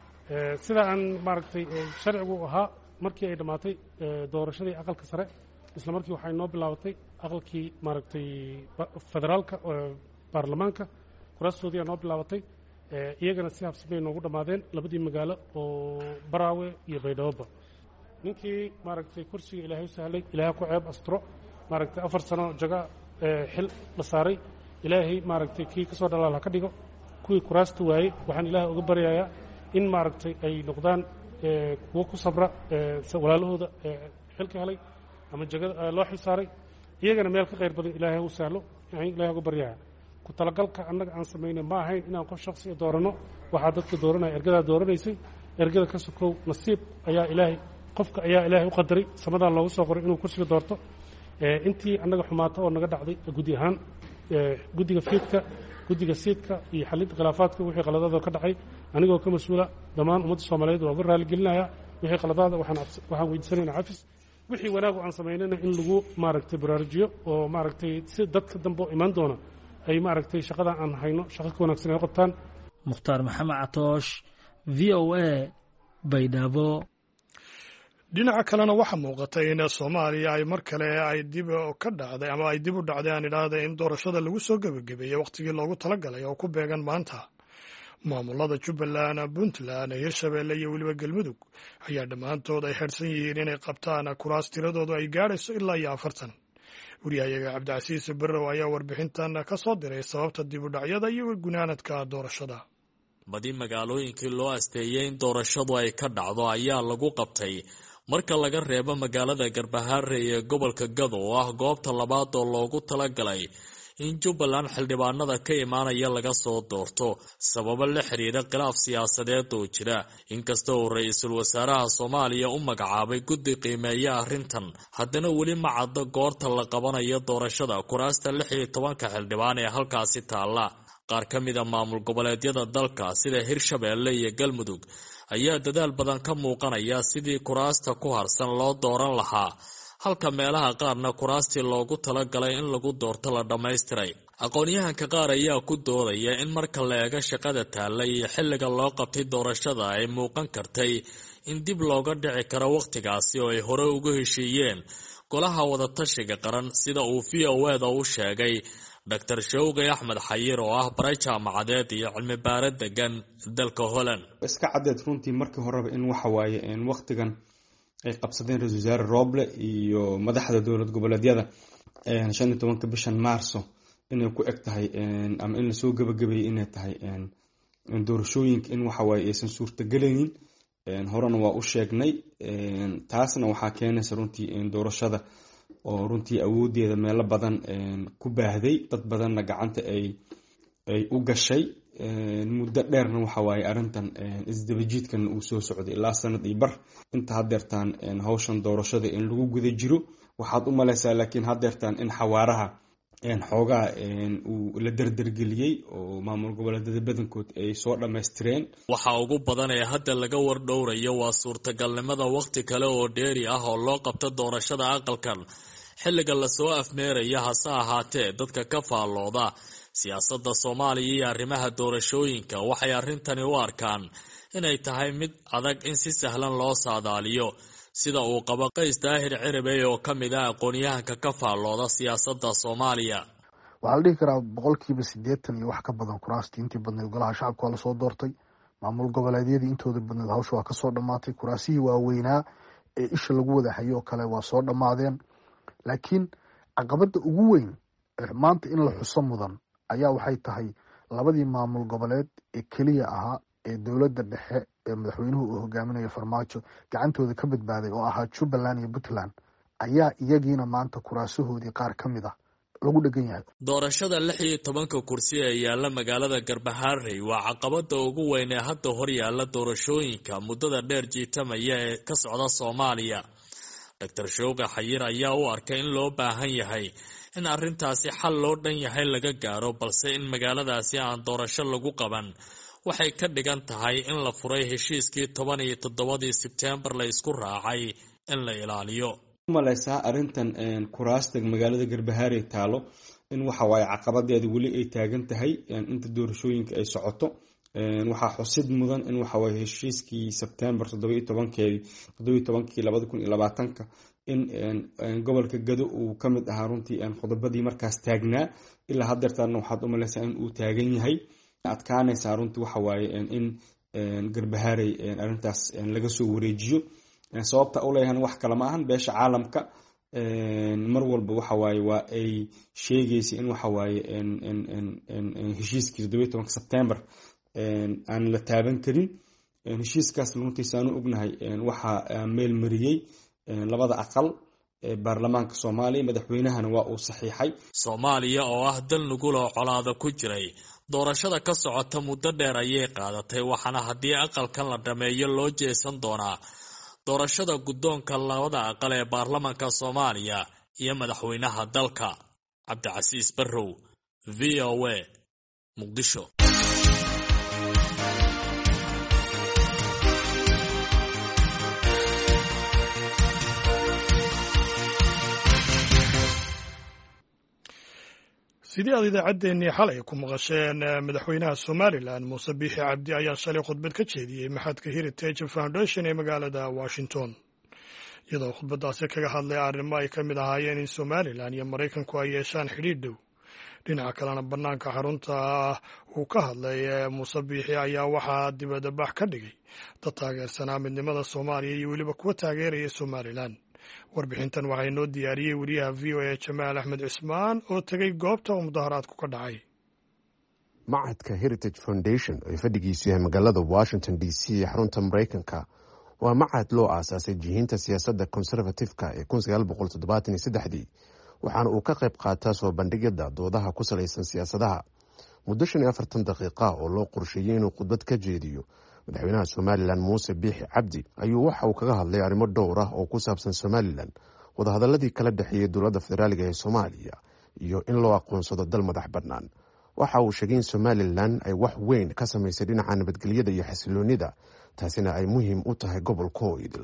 S9: sida aan maaragtay sharcigu ahaa markii ay dhammaatay doorashadii aqalka sare isla markii waxay noo bilaabatay aqalkii maaragtay federaalka baarlamaanka kuraastoodii aa noo bilaabatay iyagana si habsamay noogu dhammaadeen labadii magaalo oo baraawe iyo baydhaboba ninkii maaragtay kursiga ilaahay u sahlay ilaahay ku ceeb astro maaragtay afar sano jaga xil la saaray ilaahay maaragtay kii ka soo dhalaal ha ka dhigo kuwii kuraasta waayey waxaan ilaahay uga baryayaa in maaragtay ay noqdaan kuwo ku sabra walaalahooda xilka helay ama jagada loo xil saaray iyagana meel ka qayr badan ilaahay u sahlo ilaahay uga baryayaa ku talagalka annaga aan samaynay ma ahayn inaan qof shaksiga dooranno waxaa dadka dooranaya ergadaa dooranaysay ergada ka sokow nasiib ayaa ilaahay qofka ayaa ilaahay u qadaray samadaa loogu soo qoray inuu kursiga doorto intii annaga xumaato oo naga dhacday gudi ahaan guddiga fiidka guddiga siidka iyo xalinta khilaafaadka wixii qaladaadoo ka dhacay anigoo ka mas-uula dhammaan ummadda soomaaliyeed waa uga raaligelinaya wixii qaladaada waxaan weydiisanayna cafis wixii wanaagu aan samaynayna in lagu maaragtay baraarujiyo oo maaragtay si dadka dambe oo imaan doona ay maaragtay shaqada aan hayno shaqo ka wanaagsan ay qabtaan
S8: mukhtaar maxamed catoosh v o a baydhabo
S1: dhinaca kalena waxaa muuqatay in soomaaliya ay mar kale ay dib ka dhacday ama ay dib u dhacday aan idhaahda in doorashada lagu soo gebagabeeyey wakhtigii loogu talagalay oo ku beegan maanta maamulada jubbaland puntland hirshabeelle iyo weliba galmudug ayaa dhammaantood ay xidhsan yihiin inay qabtaan kuraas tiradoodu ay gaadhayso ilaa iyo afartan wariyahayaga cabdicasiis barrow ayaa warbixintan ka soo diray sababta dib u dhacyada iyo gunaanadka doorashada.
S10: badi magaalooyinkii loo asteeyey in doorashadu ay ka dhacdo ayaa lagu qabtay marka laga reebo magaalada Garbaharre ee gobolka Gado oo ah goobta labaad oo loogu talagalay in Jubbaland xildhibaanada ka imaanaya laga soo doorto sababo la xiriira khilaaf siyaasadeed oo jira. inkasta oo ra'iisul wasaaraha Soomaaliya u magacaabay guddi qiimeeya arrintan, haddana weli ma cadda goorta la qabanayo doorashada kuraasta lix iyo tobanka xildhibaan ee halkaasi taala. qaar ka mid ah maamul goboleedyada dalka sida Hirshabeelle iyo Galmudug ayaa dadaal badan ka muuqanaya sidii kuraasta ku harsan loo dooran lahaa, halka meelaha qaarna kuraastii loogu talagalay in lagu doorto la dhammaystiray. aqoonyahanka qaar ayaa ku doodaya in marka la eego shaqada taalla iyo xilliga loo qabtay doorashada ay muuqan kartay in dib looga dhici karo wakhtigaasi oo ay hore uga heshiiyeen golaha wadatashiga qaran, sida uu V O A da u sheegay Doctor Showqi Axmed Xayir oo ah baray jaamacadeed iyo cilmi baare degan dalka Holland.
S11: iska cadeed runtii markii horeba in waxa waaye in waqtigan ay qabsadeen ra'iisul wasaare Roble iyo madaxda dowlad goboleedyada shan iyo tobanka bishan Maarso inay ku eg tahay ama in la soo gabagabeeyay inay tahay in doorashooyinka in waxa waaye aysan suurtagelaynin. horena waa u sheegnay, taasna waxaa keenaysa runtii in doorashada oo runtii awoodeeda meelo badan ku baahday, dad badanna gacanta ay ay u gashay muddo dheerna waxa waaye arrintan isdabajiidkan uu soo socday ilaa sanad iyo bar. inta hadeertaan hawshan doorashada in lagu guda jiro waxaad u malaysaa, laakiin hadeertaan in xawaaraha xoogaa uu la dardargeliyey oo maamul goboleedyada badankood ay soo dhammaystireen.
S10: waxa ugu badan ee hadda laga wardhowrayo waa suurtagalnimada waqti kale oo dheeri ah oo loo qabto doorashada aqalkan xilliga lasoo afmeeraya. hase ahaatee dadka ka faallooda siyaasadda Soomaaliya iyo arrimaha doorashooyinka waxay arrintani u arkaan inay tahay mid adag in si sahlan loo saadaaliyo, sida uu qabo Qays Daahir Ciribey oo ka mid ah aqoonyahanka ka faallooda siyaasadda Soomaaliya.
S12: waxaa la dhihi karaa boqolkiiba siddeetan iyo wax ka badan kuraastii intii badneed golaha shacabka waa lasoo doortay. maamul goboleedyadii intooda badneed hawsha waa kasoo dhammaatay. kuraasihii waaweynaa ee isha lagu wada hayo oo kale waa soo dhammaadeen. laakiin caqabada ugu weyn maanta in la xuso mudan ayaa waxay tahay labadii maamul goboleed ee keliya ahaa ee dowladda dhexe ee madaxweynuhu uu hogaaminayo Farmaajo gacantooda ka badbaaday oo ahaa Jubbaland iyo Puntland ayaa iyagiina maanta kuraasahoodii qaar ka mid ah lagu dhagan yahay.
S10: doorashada lix iyo tobanka kursi ee yaalla magaalada Garbaharre waa caqabada ugu weyn ee hadda hor yaalla doorashooyinka muddada dheer jiitamaya ee ka socda Soomaaliya. Doctor Showqi Xayir ayaa u arkay in loo baahan yahay in arrintaasi xal loo dhan yahay laga gaaro, balse in magaaladaasi aan doorasho lagu qaban waxay ka dhigan tahay in la furay heshiiskii toban iyo toddobadii Sebtembar la isku raacay in la ilaaliyo.
S11: malaysaa arrintan kuraasta magaalada Garbaharre taalo in waxa waaye caqabadeeda weli ay taagan tahay inta doorashooyinka ay socoto. waxaa xusid mudan in waxa waaye heshiiskii Sebtembar toddoba iyo tobankii labada kun iyo labaatanka in gobolka Gado uu ka mid ahaa runtii qodobadii markaas taagnaa. ilaa hadeertaana waxaad u malaysaa in uu taagan yahay. adkaanaysaa runtii waxa waaye in Garbaharre arrintaas laga soo wareejiyo. sababta u leeyahan wax kale ma ahan, beesha caalamka mar walba waxa waaye waa ay sheegaysa in waxa waaye heshiiskii toddoba iyo tobanka Sebtembar aan la taaban karin. heshiiskaas runtiisaan u ognahay waxaa meel mariyey labada aqal ee baarlamaanka Soomaaliya, madaxweynahana waa uu saxiixay.
S10: Soomaaliya oo ah dal nugul oo colaado ku jiray, doorashada ka socota muddo dheer ayay qaadatay, waxaana haddii aqalkan la dhameeyo loo jeesan doonaa doorashada guddoonka labada aqal ee baarlamaanka Soomaaliya iyo madaxweynaha dalka. Cabdicasiis Barrow, V O A, Muqdisho.
S1: sidii aad idaacaddeenii xalay ku maqasheen madaxweynaha Somaliland Muuse Biixi Cabdi ayaa shalay khudbad ka jeediyey maxadka Heritage Foundation ee magaalada Washington, iyadoo khudbadaasi kaga hadlay arrimo ay ka mid ahaayeen in Somaliland iyo Maraykanku ay yeeshaan xidhiidh dhow. dhinaca kalena bannaanka xarunta uu ka hadlay Muuse Biixi ayaa waxaa dibadda bax ka dhigay dad taageersanaa midnimada Soomaaliya iyo weliba kuwa taageeraya Somaliland. warbixintan waxaa inoo diyaariyey wariyaha v o a jamaal axmed cismaan oo tegey goobta uu mudaharaadku ka dhacay.
S13: macadka heritage foundation ee fadhigiisu yahay magaalada washington d c ee xarunta maraykanka waa macad loo aasaasay jihiinta siyaasadda conservatifka ee kun sagaal boqol toddobaatan iyo saddexdii waxaana uu ka qayb qaataa soo bandhigidda doodaha ku salaysan siyaasadaha. muddo shan iyo afartan daqiiqa oo loo qorsheeyey inuu khudbad ka jeediyo madaxweynaha somalilan muuse biixi cabdi ayuu waxa uu kaga hadlay arrimo dhowr ah oo ku saabsan somalilan, wadahadaladii kala dhexeeyey dowladda federaaliga ee soomaaliya iyo in loo aqoonsado dal madax bannaan. waxa uu sheegay in somalilan ay wax weyn ka samaysay dhinaca nabadgelyada iyo xasiloonida, taasina ay muhiim u tahay gobolka oo idil.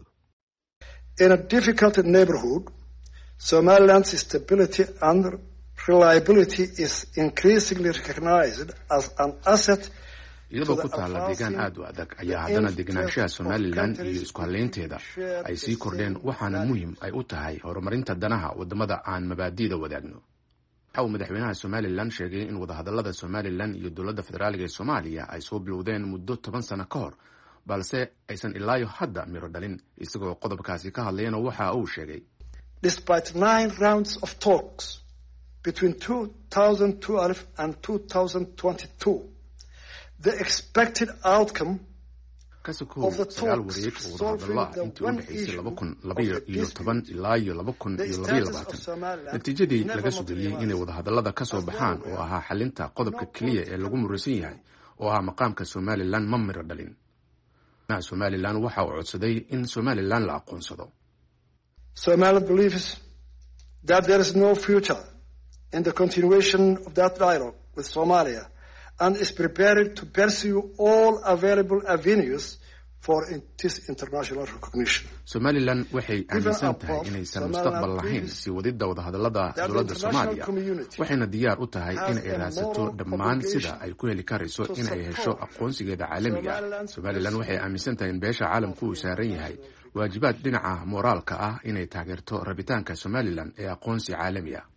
S14: In a difficult neighborhood, Somaliland's stability and reliability is increasingly recognized as an asset.
S15: iyadoo ku taalla deegaan aad u adag ayaa haddana deganaanshaha somalilan iyo isku hallaynteeda ay sii kordheen, waxaana muhiim ay u tahay horumarinta danaha waddamada aan mabaadi'da wadaagno. waxa uu madaxweynaha somalilan sheegay in wadahadallada somalilan iyo dowladda federaaliga ee soomaaliya ay soo bilowdeen muddo toban sano ka hor, balse aysan ilaayo hadda miro dhalin. isagoo qodobkaasi ka hadlayana waxa uu sheegay
S14: Despite nine rounds of talks between two thousand twelve and two thousand twenty-two, the expected outcome
S15: kasakoow sagaal wareeg oo wadahadallo ah intii u dhexaysay laba kun labaiyo toban ilaa iyo laba kun iyo labaiyo labaatan. natiijadii laga sugayey inay wadahadallada ka soo baxaan oo ahaa xalinta qodobka keliya ee lagu muraysan yahay oo ah maqaamka somalilan ma miro dhalin. somalilan waxa uu codsaday in somalilan la aqoonsado.
S14: Somaliland believes that there is no future in the continuation of that dialogue with Somalia and is prepared to pursue all available avenues for this international recognition.
S15: Somaliland waxay aaminsan tahay inaysan mustaqbal lahayn sii wadida wadahadallada dowladda Soomaaliya, waxayna diyaar u tahay in ay raadsato dhammaan sida ay ku heli karayso in ay hesho aqoonsigeeda caalamiga. Somaliland waxay aaminsan tahay in beesha caalamku uu saaran yahay waajibaad dhinaca moraalka ah inay taageerto rabitaanka Somaliland ee aqoonsi caalami ah.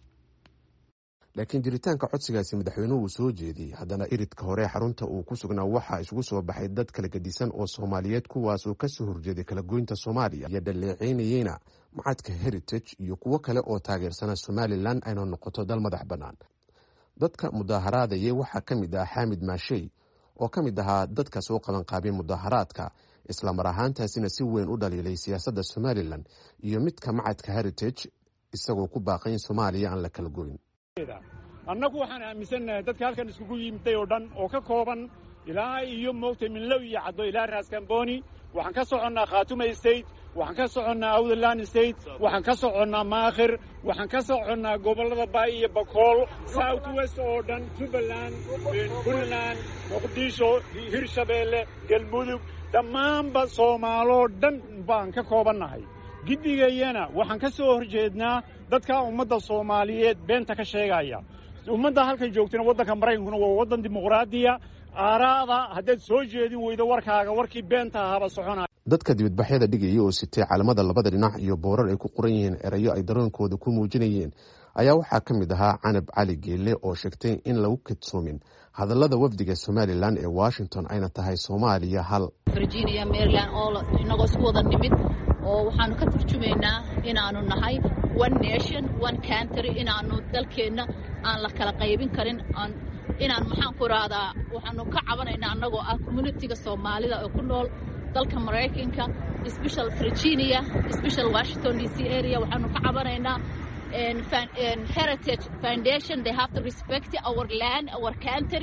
S15: laakiin jiritaanka codsigaasi madaxweynuhu uu soo jeediyey haddana iridka hore xarunta uu ku sugnaa waxaa isugu soo baxay dad kala gedisan oo Soomaaliyeed kuwaas oo ka soo horjeeday kala goynta Soomaaliya iyo dhaleeceynayna macadka heritage iyo kuwo kale oo taageersana Somaliland ayna noqoto dal madax bannaan. dadka mudaharaadaya waxaa ka mid ah Xamid Maashay oo ka mid ahaa dadka soo qaban qaabay mudaharaadka isla mar ahaantaasina si weyn u dhaliilay siyaasadda Somaliland iyo midka macadka heritage isagoo ku baaqay in Soomaaliya aan la kala goyn.
S16: annagu waxaan aaminsanahay dadka halkan iskugu yimid oo dhan oo ka kooban ilaa iyo moogtay minlow iyo caddo ilaa Raaskambooni, waxaan ka soconnaa Khaatume State, waxaan ka soconnaa Awdland State, waxaan ka soconnaa Maakhir, waxaan ka soconnaa gobollada Bay iyo Bakool, South West oo dhan, Jubaland, Puntland, Muqdisho, Hirshabeelle, Galmudug, dhammaanba Soomaaloo dhan baan ka koobannahay. giddigayana waxaan ka soo horjeednaa dadka ummadda Soomaaliyeed beenta ka sheegaya. ummadda halkan joogtana waddanka Mareykankuna waa waddan dimuqraadiya, aaraada haddaad soo jeedin weydo warkaaga warkii beenta ahaba soconaya.
S13: dadka dibadbaxyada dhigaya oo sitay calaamada labada dhinac iyo boorar ay ku qoran yihiin erayo ay dareenkooda ku muujinayeen ayaa waxaa ka mid ahaa Canab Cali Geelle oo sheegtay in lagu kadsoomin hadallada wafdiga Somaliland ee Washington ayna tahay Soomaaliya hal.
S17: Virginia, Maryland oo inagoo isku wada nimid oo waxaanu ka turjumaynaa inaanu nahay one nation one country, inaanu dalkeena aan la kala qaybin karin, aan inaan maxaan ku raadaa waxaanu ka cabanaynaa annagoo ah community-ga Soomaalida oo ku nool dalka Mareykanka, special Virginia, special Washington D C area. waxaanu ka cabanaynaa and, and heritage foundation, they have to respect our land, our country.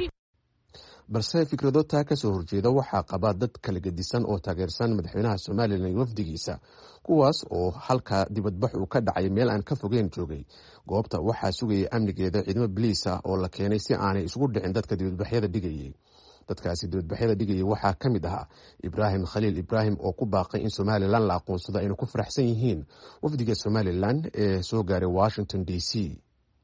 S13: balse fikrado taa ka soo horjeeda waxaa qaba dad kala gedisan oo taageersan madaxweynaha Somaliland iyo wafdigiisa, kuwaas oo halka dibadbax uu ka dhacay meel aan ka fogeyn joogay. goobta waxaa sugayay amnigeeda ciidamo biliis ah oo la keenay si aanay isugu dhicin dadka dibadbaxyada dhigayay. dadkaasi dibadbaxyada dhigayay waxaa ka mid ahaa Ibraahim Khaliil Ibraahim oo ku baaqay in Somaliland la aqoonsado ayna ku faraxsan yihiin wafdiga Somaliland ee soo gaaray Washington D C.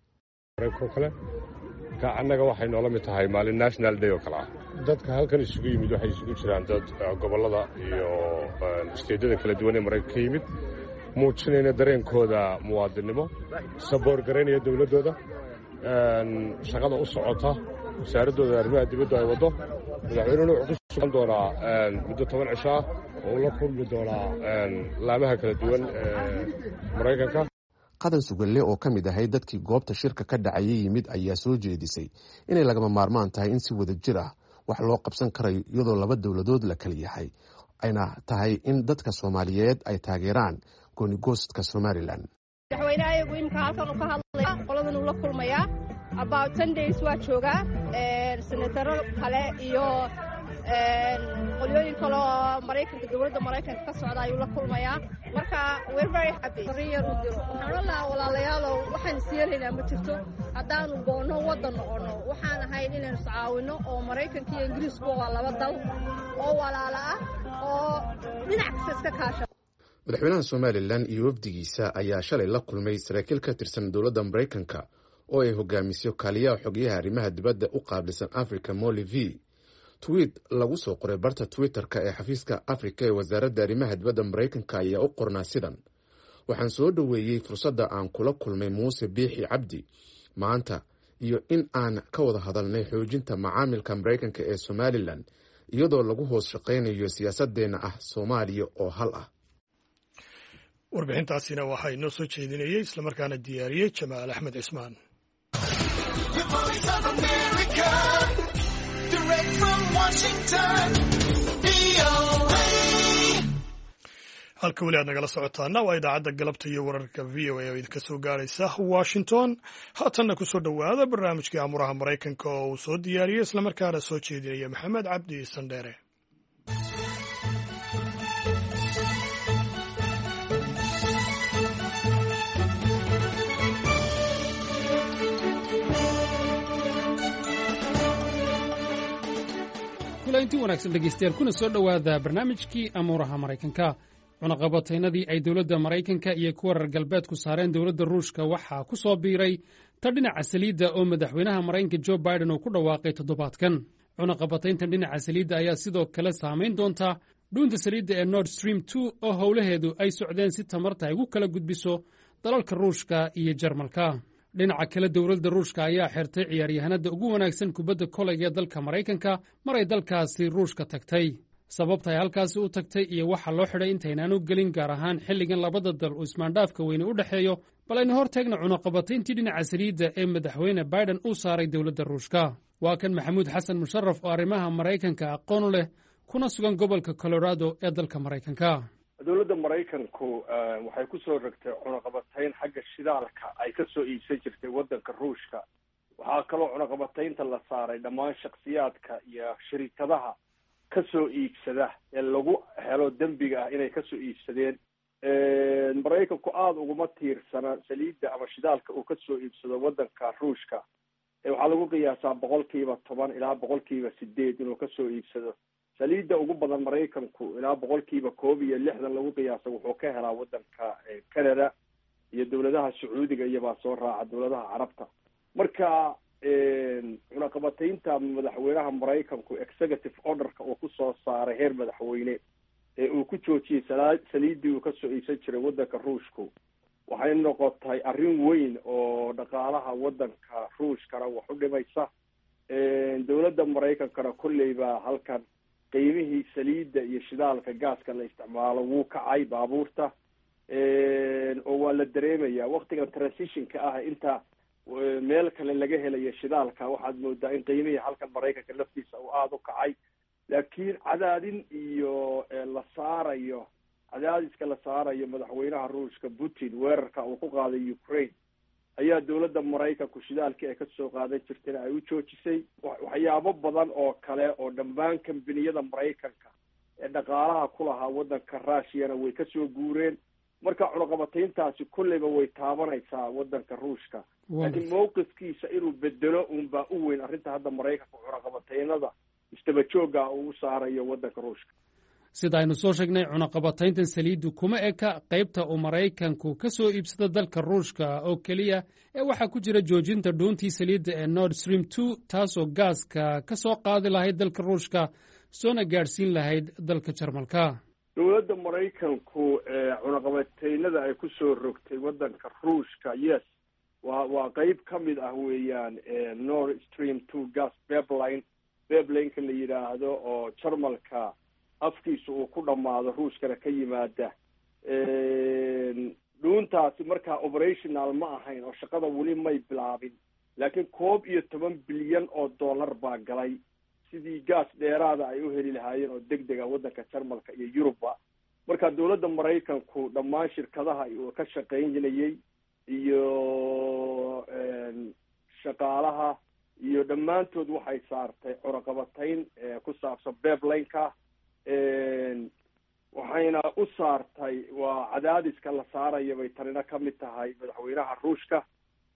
S18: annaga waxay noola mid tahay maalin national day oo kale ah. dadka halkan isugu yimid waxay isugu jiraan dad gobollada iyo isteedada kala duwan ee Mareykanka ka yimid, muujinayna dareenkooda muwaadinimo, saboor garaynaya dowladdooda, shaqada u socota wasaaradooda arrimaha dibadda ay waddo. madaxweynuhu wuxuu ku sugan doonaa muddo toban cisho ah oo la kulmi doonaa laamaha kala duwan ee maraykanka.
S13: qadan sugalle oo ka mid ahay dadkii goobta shirka ka dhacayay yimid ayaa soo jeedisay inay lagama maarmaan tahay in si wada jir ah wax loo qabsan karayo iyadoo laba dowladood la kala yahay, ayna tahay in dadka Soomaaliyeed ay taageeraan goonigoostka Somalilan.
S19: madaxweynaha ayagu imka halkan uu ka hadlaya qoladan uu la kulmayaa about ten days waa joogaa senataro kale iyo qolyooyin kale oo maraykanka dowladda maraykanka ka socda ayuu la kulmayaa. marka we're very happy. waxaan olahaa walaalayaalow waxaan isyeelaynaa ma jirto haddaanu goonno waddan noqonno, waxaan ahayn inaynu iscaawinno oo maraykanka iyo ingiriisku waa laba dal oo walaala ah oo dhinac kasta iska kaasha.
S15: madaxweynaha Somalilan iyo wafdigiisa ayaa shalay la kulmay saraakiil ka tirsan dowladda Mareykanka oo ay hogaamiso kaaliyaha xogyaha arrimaha dibadda u qaabilsan Africa Molly V. tweet lagu soo qoray barta Twitter-ka ee xafiiska Afrika ee wasaaradda arrimaha dibadda Mareykanka ayaa u qornaa sidan: waxaan soo dhaweeyay fursadda aan kula kulmay Muuse Biixi Cabdi maanta iyo in aan ka wada hadalnay xoojinta macaamilka Mareykanka ee Somalilan iyadoo lagu hoos shaqeynayo siyaasadeena ah Soomaaliya oo hal ah.
S1: warbixintaasina waxaa inoo soo jeedinayay islamarkaana diyaariyey Jamaal Axmed Cismaan. halka weli aad nagala socotaana waa idaacadda galabta iyo wararka v o a oo idinka soo gaaraysa Washington. haatanna ku soo dhowaada barnaamijkii amuraha Maraykanka oo uu soo diyaariyey islamarkaana soo jeedinaya Maxamed Cabdi Sandheere.
S20: intii wanaagsan dhegaystayaal kuna soo dhowaada barnaamijkii amuuraha Maraykanka. cunaqabataynadii ay dowladda Maraykanka iyo kuwa reer galbeedku saareen dowladda Ruushka waxaa ku soo biiray ta dhinaca saliidda oo madaxweynaha Maraykanka Joe Biden uu ku dhawaaqay toddobaadkan. cunaqabatayntan dhinaca saliidda ayaa sidoo kale saamayn doonta dhuunta saliidda ee Nord Stream two oo howlaheedu ay socdeen si tamarta ay ugu kala gudbiso dalalka Ruushka iyo Jarmalka. dhinaca kale dowladda Ruushka ayaa xirtay ciyaaryahanada ugu wanaagsan kubadda kolayga ee dalka Maraykanka maray dalkaasi Ruushka tagtay. sababta ay halkaasi u tagtay iyo waxa loo xidhay intaynaanu gelin gaar ahaan xilligan labada dal uu ismaandhaafka weyne u dhexeeyo, bal aynu hor taagna cunaqabatayntii dhinaca saliidda ee madaxweyne Biden uu saaray dowladda Ruushka. waa kan Maxamuud Xasan Musharraf oo arrimaha Maraykanka aqoon u leh kuna sugan gobolka Colorado ee dalka Maraykanka.
S21: dowladda Maraykanku waxay ku soo rogtay cunaqabatayn xagga shidaalka ay ka soo iibsan jirtay waddanka Ruushka. waxaa kaloo cunaqabataynta la saaray dhammaan shakhsiyaadka iyo shirkadaha ka soo iibsada ee lagu helo dembiga ah inay ka soo iibsadeen. Maraykanku aada uguma tiirsana saliidda ama shidaalka uu ka soo iibsado waddanka Ruushka. waxaa lagu qiyaasaa boqolkiiba toban ilaa boqolkiiba sideed inuu ka soo iibsado. saliidda ugu badan Maraykanku ilaa boqolkiiba koob iyo lixdan lagu qiyaaso wuxuu ka helaa waddanka Canada iyo dowladaha Sacuudiga iyabaa soo raaca dowladaha Carabta. marka cunaqabataynta madaxweynaha Maraykanku executive orderka uu ku soo saaray heer madaxweyne ee uu ku joojiyey saliiddii uu ka soo iibsan jiray waddanka Ruushku waxay noqotay arrin weyn oo dhaqaalaha waddanka Ruushkana wax u dhimaysa. dowladda Maraykankana kolleyba halkan qiimihii saliidda iyo shidaalka gaaska la isticmaalo wuu kacay baabuurta oo waa la dareemayaa waqtigan transitionka ah inta meel kale laga helayo shidaalka waxaad moodaa in qiimihii halkan Maraykanka laftiisa uu aada u kacay. laakiin cadaadin iyo la saarayo cadaadiska la saarayo madaxweynaha Ruushka Putin weerarka uu ku qaaday Ukraine ayaa dowladda Maraykanku shidaalkii ay ka soo qaadan jirtayna ay u joojisay. waxyaabo badan oo kale oo dhammaan kambaniyada Maraykanka ee dhaqaalaha ku lahaa waddanka Ruushiyana way ka soo guureen. marka cunaqabatayntaasi kolleyba way taabanaysaa waddanka Ruushka, laakiin mowqifkiisa inuu bedelo unbaa u weyn arrinta hadda Maraykanka cunaqabataynada istaba jooga uu u saarayo waddanka Ruushka.
S20: sida aynu soo sheegnay cunaqabatayntan saliiddu kuma eka qaybta uu Maraykanku ka soo iibsada dalka Ruushka oo keliya ee waxaa ku jira joojinta dhuuntii saliidda ee Nord Stream two taasoo gaaska ka soo qaadi lahayd dalka Ruushka soona gaadhsiin lahayd dalka Jarmalka.
S21: dowladda Maraykanku cunaqabataynada ay ku soo rogtay waddanka Ruushka yes waa waa qayb ka mid ah weeyaan Nord Stream two gas pipeline pipeline-ka la yidhaahdo oo Jarmalka afkiisa uu ku dhammaado ruushkana ka yimaada. dhuuntaasi markaa operational ma ahayn oo shaqada weli may bilaabin, laakiin koob iyo toban bilyan oo dollar baa galay sidii gaas dheeraada ay u heli lahaayeen oo deg dega waddanka Jarmalka iyo Yurubba. marka dowladda Maraykanku dhammaan shirkadaha uu ka shaqaynayay iyo shaqaalaha iyo dhammaantood waxay saartay cunaqabatayn ku saabsan pipeline-ka, waxayna u saartay waa cadaadiska la saaraya bay tanina ka mid tahay madaxweynaha ruushka.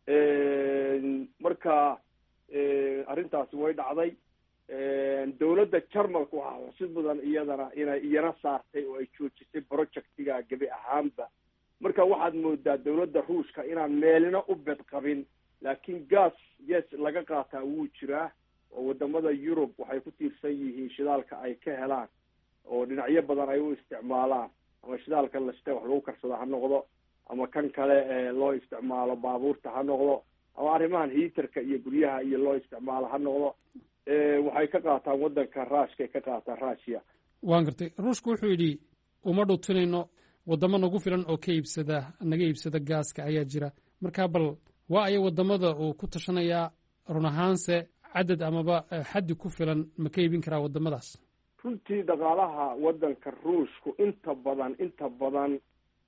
S21: marka arrintaasi way dhacday. dowladda Jarmalku waxaa xusid mudan iyadana inay iyana saartay oo ay joojisay projectiga gebi ahaanba. marka waxaad moodaa dowladda ruushka inaan meelina u bed qabin, laakiin gas yes laga qaataa wuu jiraa oo wadamada Yurub waxay ku tiirsan yihiin shidaalka ay ka helaan oo dhinacyo badan ay u isticmaalaan, ama shidaalka la shitay wax lagu karsado ha noqdo, ama kan kale ee loo isticmaalo baabuurta ha noqdo, ama arrimahan hiitarka iyo guryaha iyo loo isticmaalo ha noqdo. waxay ka qaataan waddanka Ruushka ka qaataan Russia.
S20: waan gartay. ruushku wuxuu yidhi uma dhutinayno wadamo nagu filan oo ka iibsada naga iibsada gaaska ayaa jira. marka bal waa aya wadamada uu ku tashanayaa run ahaanse cadad amaba xaddi ku filan ma ka iibin karaa wadamadaas?
S21: runtii dhaqaalaha waddanka ruushku inta badan inta badan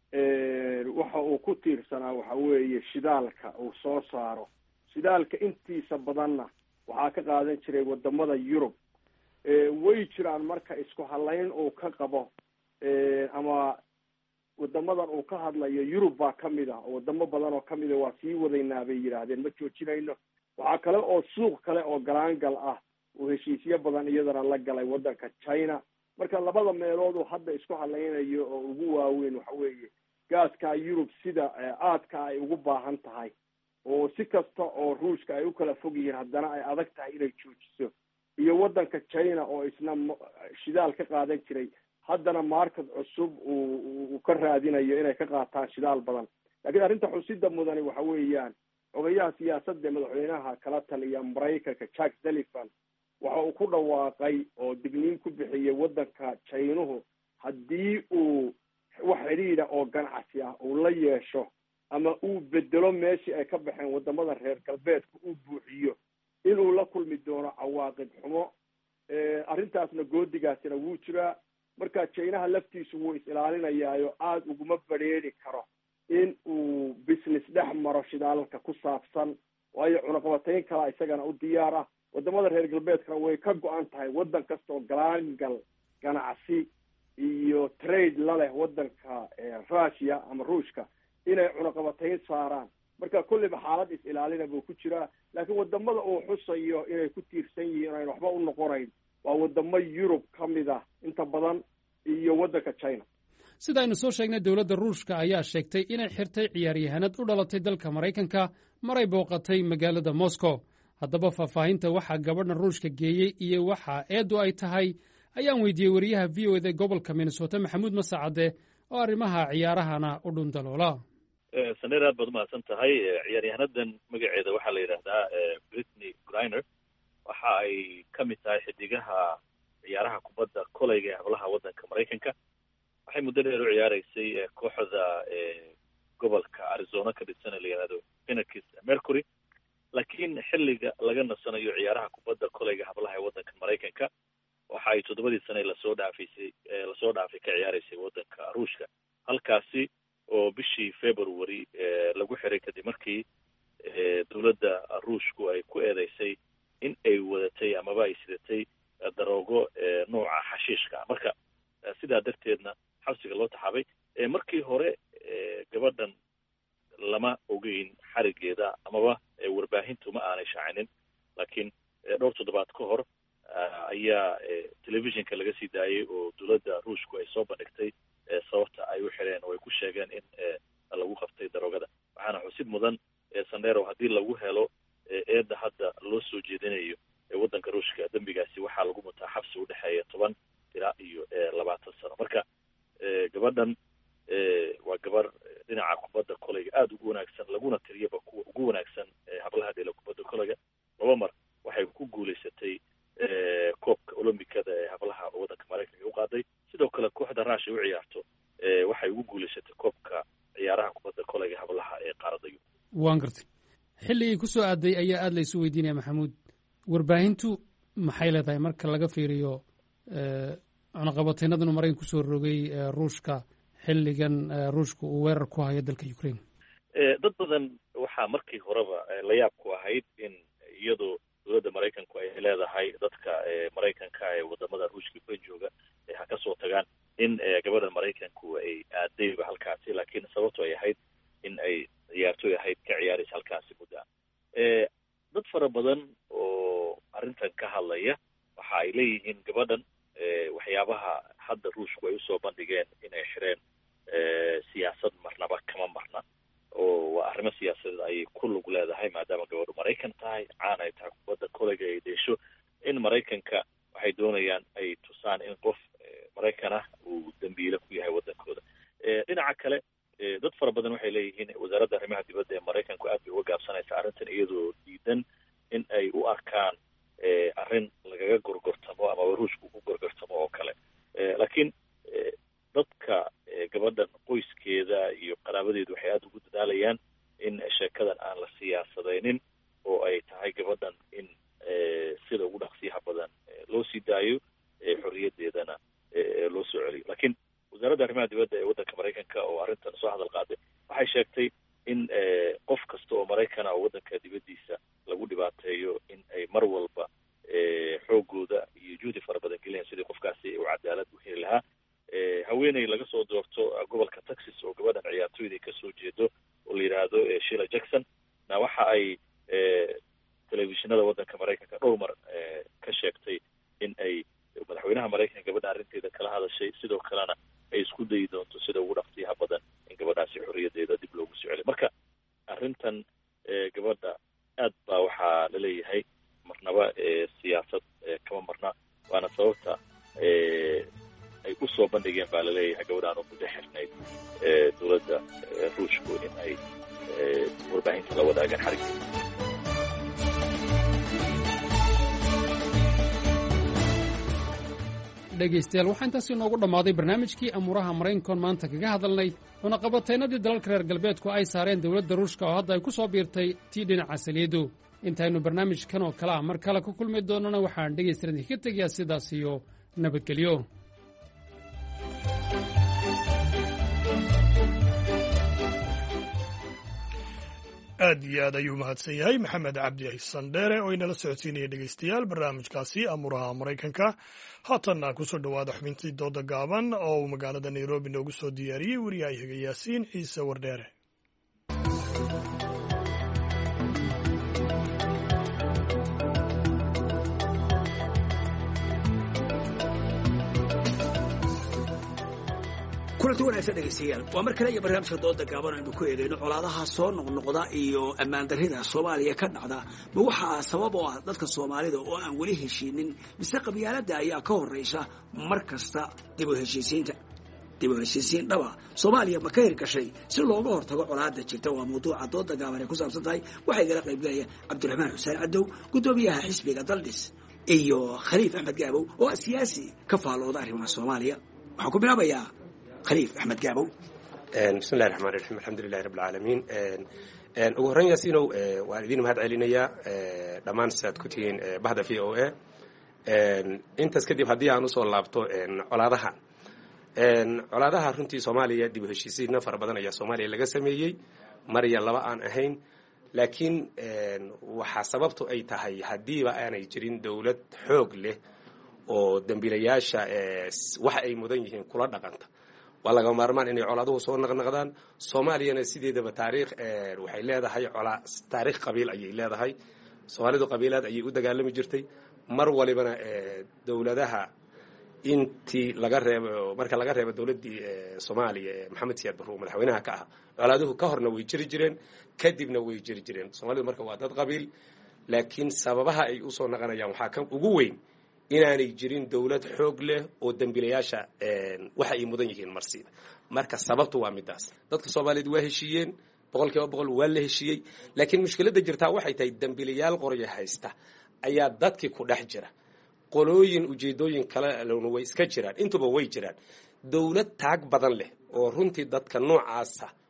S21: waxa uu ku tiirsanaa waxa weeye shidaalka uu soo saaro. shidaalka intiisa badanna waxaa ka qaadan jiray wadamada Yurub. way jiraan marka isku halayn uu ka qabo ama wadamadan uu ka hadlayo Yurub baa kamid ah, wadamo badan oo kamid ah waa sii wadaynaa bay yiraahdeen, ma joojinayno. waxaa kale oo suuq kale oo galaangal ah uu heshiisyo badan iyadana la galay waddanka China. marka labada meelood uu hadda isku halaynayo oo ugu waaweyn waxa weeye gaaska Yurub sida aadka ay ugu baahan tahay, oo si kasta oo ruushka ay u kala fog yihiin haddana ay adag tahay inay joojiso, iyo waddanka China oo isna shidaal ka qaadan jiray haddana market cusub uu ka raadinayo inay ka qaataan shidaal badan. laakiin arrinta xusida mudani waxa weeyaan ogayaha siyaasadda madaxweynaha kala taliya Maraykanka Jack Sullivan waxa uu ku dhawaaqay oo digniin ku bixiyay waddanka Chinuhu haddii uu wax xidhiidha oo ganacsi ah uu la yeesho ama uu bedelo meeshii ay ka baxeen wadamada reer galbeedka uu buuxiyo inuu la kulmi doono cawaaqib xumo. arrintaasna goodigaasina wuu jiraa. marka Chinaha laftiisu wuu is ilaalinayaayo aada uguma badheeri karo in uu business dhex maro shidaalka ku saabsan, waayo cunaqabatayn kala isagana u diyaar ah. wadamada reer galbeedkana way ka go-an tahay waddan kastoo galaangal ganacsi iyo trade la leh waddanka Russia ama Ruushka inay cunaqabatayn saaraan. marka kulliba xaalad is ilaalina buu ku jiraa, laakiin wadamada uu xusayo inay ku tiirsan yihiin inay waxba u noqonayn waa wadamo Yurub ka mid ah inta badan iyo waddanka China.
S20: sida aynu soo sheegnay dowladda ruushka ayaa sheegtay inay xirtay ciyaaryahanad u dhalatay dalka Maraykanka maray booqatay magaalada Moscow. haddaba faahfaahinta waxaa gabadhan ruushka geeyey iyo waxa eedu ay tahay ayaan weydiiyey wariyaha v o da gobolka Minnesota Maxamuud Masacade oo arrimaha ciyaarahana u dhundaloola.
S2: saneer aad baad umahadsan tahay. ciyaaryahanadan magaceeda waxaa la yidhaahdaa Brittney Griner. waxa ay ka mid tahay xidigaha ciyaaraha kubadda koleyga ee hablaha waddanka Maraykanka. waxay muddo dheer u ciyaaraysay kooxda gobolka Arizona ka dhisan la yidhaahdo Phoenix Mercury, laakiin xilliga laga nasanayo ciyaaraha kubadda koleyga hablaha ee waddanka Maraykanka waxa ay toddobadii sane lasoo dhaafisay lasoo dhaafay ka ciyaaraysay waddanka Ruushka, halkaasi oo bishii February lagu xiray kadib markii dowladda Ruushku ay ku eedeysay in ay wadatay amaba ay sidatay daroogo nooca xashiishka. marka sidaa darteedna xabsiga loo taxaabay. markii hore gabadhan lama ogeyn xarigeeda amaba warbaahintu ma aanay shaacinin, laakiin dhowr toddobaad ka hor ayaa telefishinka laga sii daayay oo dowladda Ruushku ay soo bandhigtay sababta ay u xireen oo ay ku sheegeen in lagu qaftay daroogada. waxaana xusid mudan Sandero haddii lagu helo eedda hadda loo soo jeedinayo waddanka Ruushka dembigaasi waxaa lagu mutaa xabsi u dhexeeya toban ilaa iyo labaatan sano. marka gabadhan waa gabar dhinaca kubadda koleyga aada ugu wanaagsan, laguna tiriyaba kuwa ugu wanaagsan hablaha dheela kubadda koleyga. laba mar waxay ku guulaysatay koobka olombikada ee hablaha waddanka Maraykanka u qaaday.
S20: waan gartay xilligii ku soo aaday ayaa aada laysu weydiinaya maxamuud warbaahintu maxay leedahay marka laga fiiriyo cunaqabateynadan maraykan kusoo rogay ruushka xilligan ruushka uu weerar ku hayo dalka ukraine
S2: dad badan waxaa markii horeba la yaab ku ahayd in iyadoo dowladda maraykanku ay leedahay dadka maraykanka ee wadamada ruushka ka jooga ha ka soo tagaan in gabadha maraykanku ay aadayba halkaasi laakiin sababto ay ahayd in ay ciyaartoy ahayd ka ciyaaraysa halkaasi muddaa dad fara badan oo arrintan ka hadlaya waxa ay leeyihiin gabadhan waxyaabaha hadda ruushku ay usoo bandhigeen inay xireen siyaasad marnaba kama marna oo waa arrimo siyaasadeed ayay ku lug leedahay maadaama gabadhu maraykan tahay caan ay tahay kubadda koleyga ay deesho in maraykanka waxay doonayaan ay tusaan in qof maraykan ah uu dambiile ku yahay waddankooda dhinaca kale dad fara badan waxay leeyihiin wasaaradda arrimaha dibadda ee maraykanku aad bay uga gaabsanaysa arrintan iyadoo diidan in ay u arkaan arrin lagaga gorgortamo ama ruushku ku gorgortamo oo kale laakiin dadka gabadhan qoyskeeda iyo qaraabadeedu waxay aada ugu dadaalayaan in sheekadan aan la siyaasadaynin oo ay tahay gabadhan in sida ugu dhaqsiyaha badan loo sii daayo xorriyaddeedana loo soo celiyo laakiin wasaaradda arrimaha dibadda ee waddanka maraykanka oo arrintan soo hadal qaaday waxay sheegtay in qof kasta oo maraykana oo waddanka dibaddiisa lagu dhibaateeyo in ay mar walba xoogooda iyo juhdi fara badan geliyaan sidii qofkaasi u cadaalad u heli lahaa haweeney laga soo doorto gobolka texas oo gabadhan ciyaartooyda ka soo jeedo oo la yidhaahdo sheila jackson na waxa ay telefishinada waddanka maraykanka dhowr mar ka sheegtay in ay madaxweynaha maraykanka gabadha arrinteeda kala hadashay sidoo kalena ay isku dayi doonto sida ugu dhaqsiyaha badan in gabadhaasi xorriyaddeeda dib loogu soo celiyo marka arrintan gabadha aad baa waxaa laleeyahay marnaba siyaasad kama marna waana sababta ay u soo bandhigeen baa laleeyahay gabadhaan oo muddo xirnayd dowladda ruushku in ay warbaahinta la wadaagaan xariggeeda
S20: dhegaystayaal waxaa intaasi inoogu dhammaaday barnaamijkii amuuraha maraykankoon maanta kaga hadalnay cunaqabateennadii dalalka reer galbeedku ay saareen dowladda ruushka oo hadda ay ku soo biirtay tii dhinaca saliiddu intaynu barnaamijkan oo kale ah mar kale ku kulmi doonnana waxaan dhegaystayaal idinka tegayaa sidaas iyo nabadgelyo
S1: aad iyo aad ayuu mahadsan yahay maxamed cabdi xasan dheere oo inala socodsiinaya dhegeystayaal barnaamijkaasi amuuraha maraykanka haatanna kusoo dhowaada xubintii dooda gaaban oo uu magaalada nairobi noogu soo diyaariyey wariyahayaga yaasiin ciise wardheere
S4: kulanti wanaagsan dhegaystayaal waa mar kale iyo barnaamijka dooda gaaban aynu ku eegayno colaadaha soo noqnoqda iyo ammaan darrida soomaaliya ka dhacda ma waxaa sabab oo ah dadka soomaalida oo aan weli heshiinin mise qabyaaladda ayaa ka horraysa mar kasta dib u heshiisiinta dib u heshiisiin dhaba soomaaliya ma ka hirgashay si looga hortago colaadda jirta waa mawduuca dooda gaaban ay ku saabsan tahay waxaa igala qaybgalaya cabdiraxmaan xuseen cadow guddoomiyaha xisbiga daldhis iyo khaliif axmed gaabow oo siyaasi ka faallooda arrimaha soomaaliya waxaan ku bilaabayaa khaliif axmed gaabow
S22: bismillahi raxmaan raxiim alxamdulilahi rabbi alcaalamiin ugu horreyn yaasiinow waan idin mahad celinayaa dhammaan sidaad ku tihiin bahda v o a intaas kadib haddii aan usoo laabto colaadaha colaadaha runtii soomaaliya dib u heshiisiina fara badan ayaa soomaaliya laga sameeyey mar iyo laba aan ahayn laakiin waxaa sababtu ay tahay haddiiba aanay jirin dowlad xoog leh oo dembiilayaasha waxa ay mudan yihiin kula dhaqanta waa laga maarmaan inay colaaduhu soo naqnaqdaan soomaaliyana sideedaba taariikh waxay leedahay colaa taariikh qabiil ayay leedahay soomaalidu qabiilaad ayay u dagaalami jirtay mar walibana dowladaha intii laga reebo marka laga reebo dowladdii soomaaliya ee maxamed siyaad barruur madaxweynaha ka ah colaaduhu ka horna way jiri jireen kadibna way jiri jireen soomaalidu marka waa dad qabiil laakiin sababaha ay usoo naqanayaan waxaa ka ugu weyn inaanay jirin dowlad xoog leh oo dembiilayaasha waxa ay mudan yihiin marsiida marka sababtu waa midaas dadka soomaaliyeed waa heshiiyeen boqol kiiba boqol waa la heshiiyey laakiin mushkiladda jirtaa waxay tahay dembiilayaal qoryo haysta ayaa dadkii ku dhex jira qolooyin ujeedooyin kale lowna way iska jiraan intuba way jiraan dowlad taag badan leh oo runtii dadka noocaasa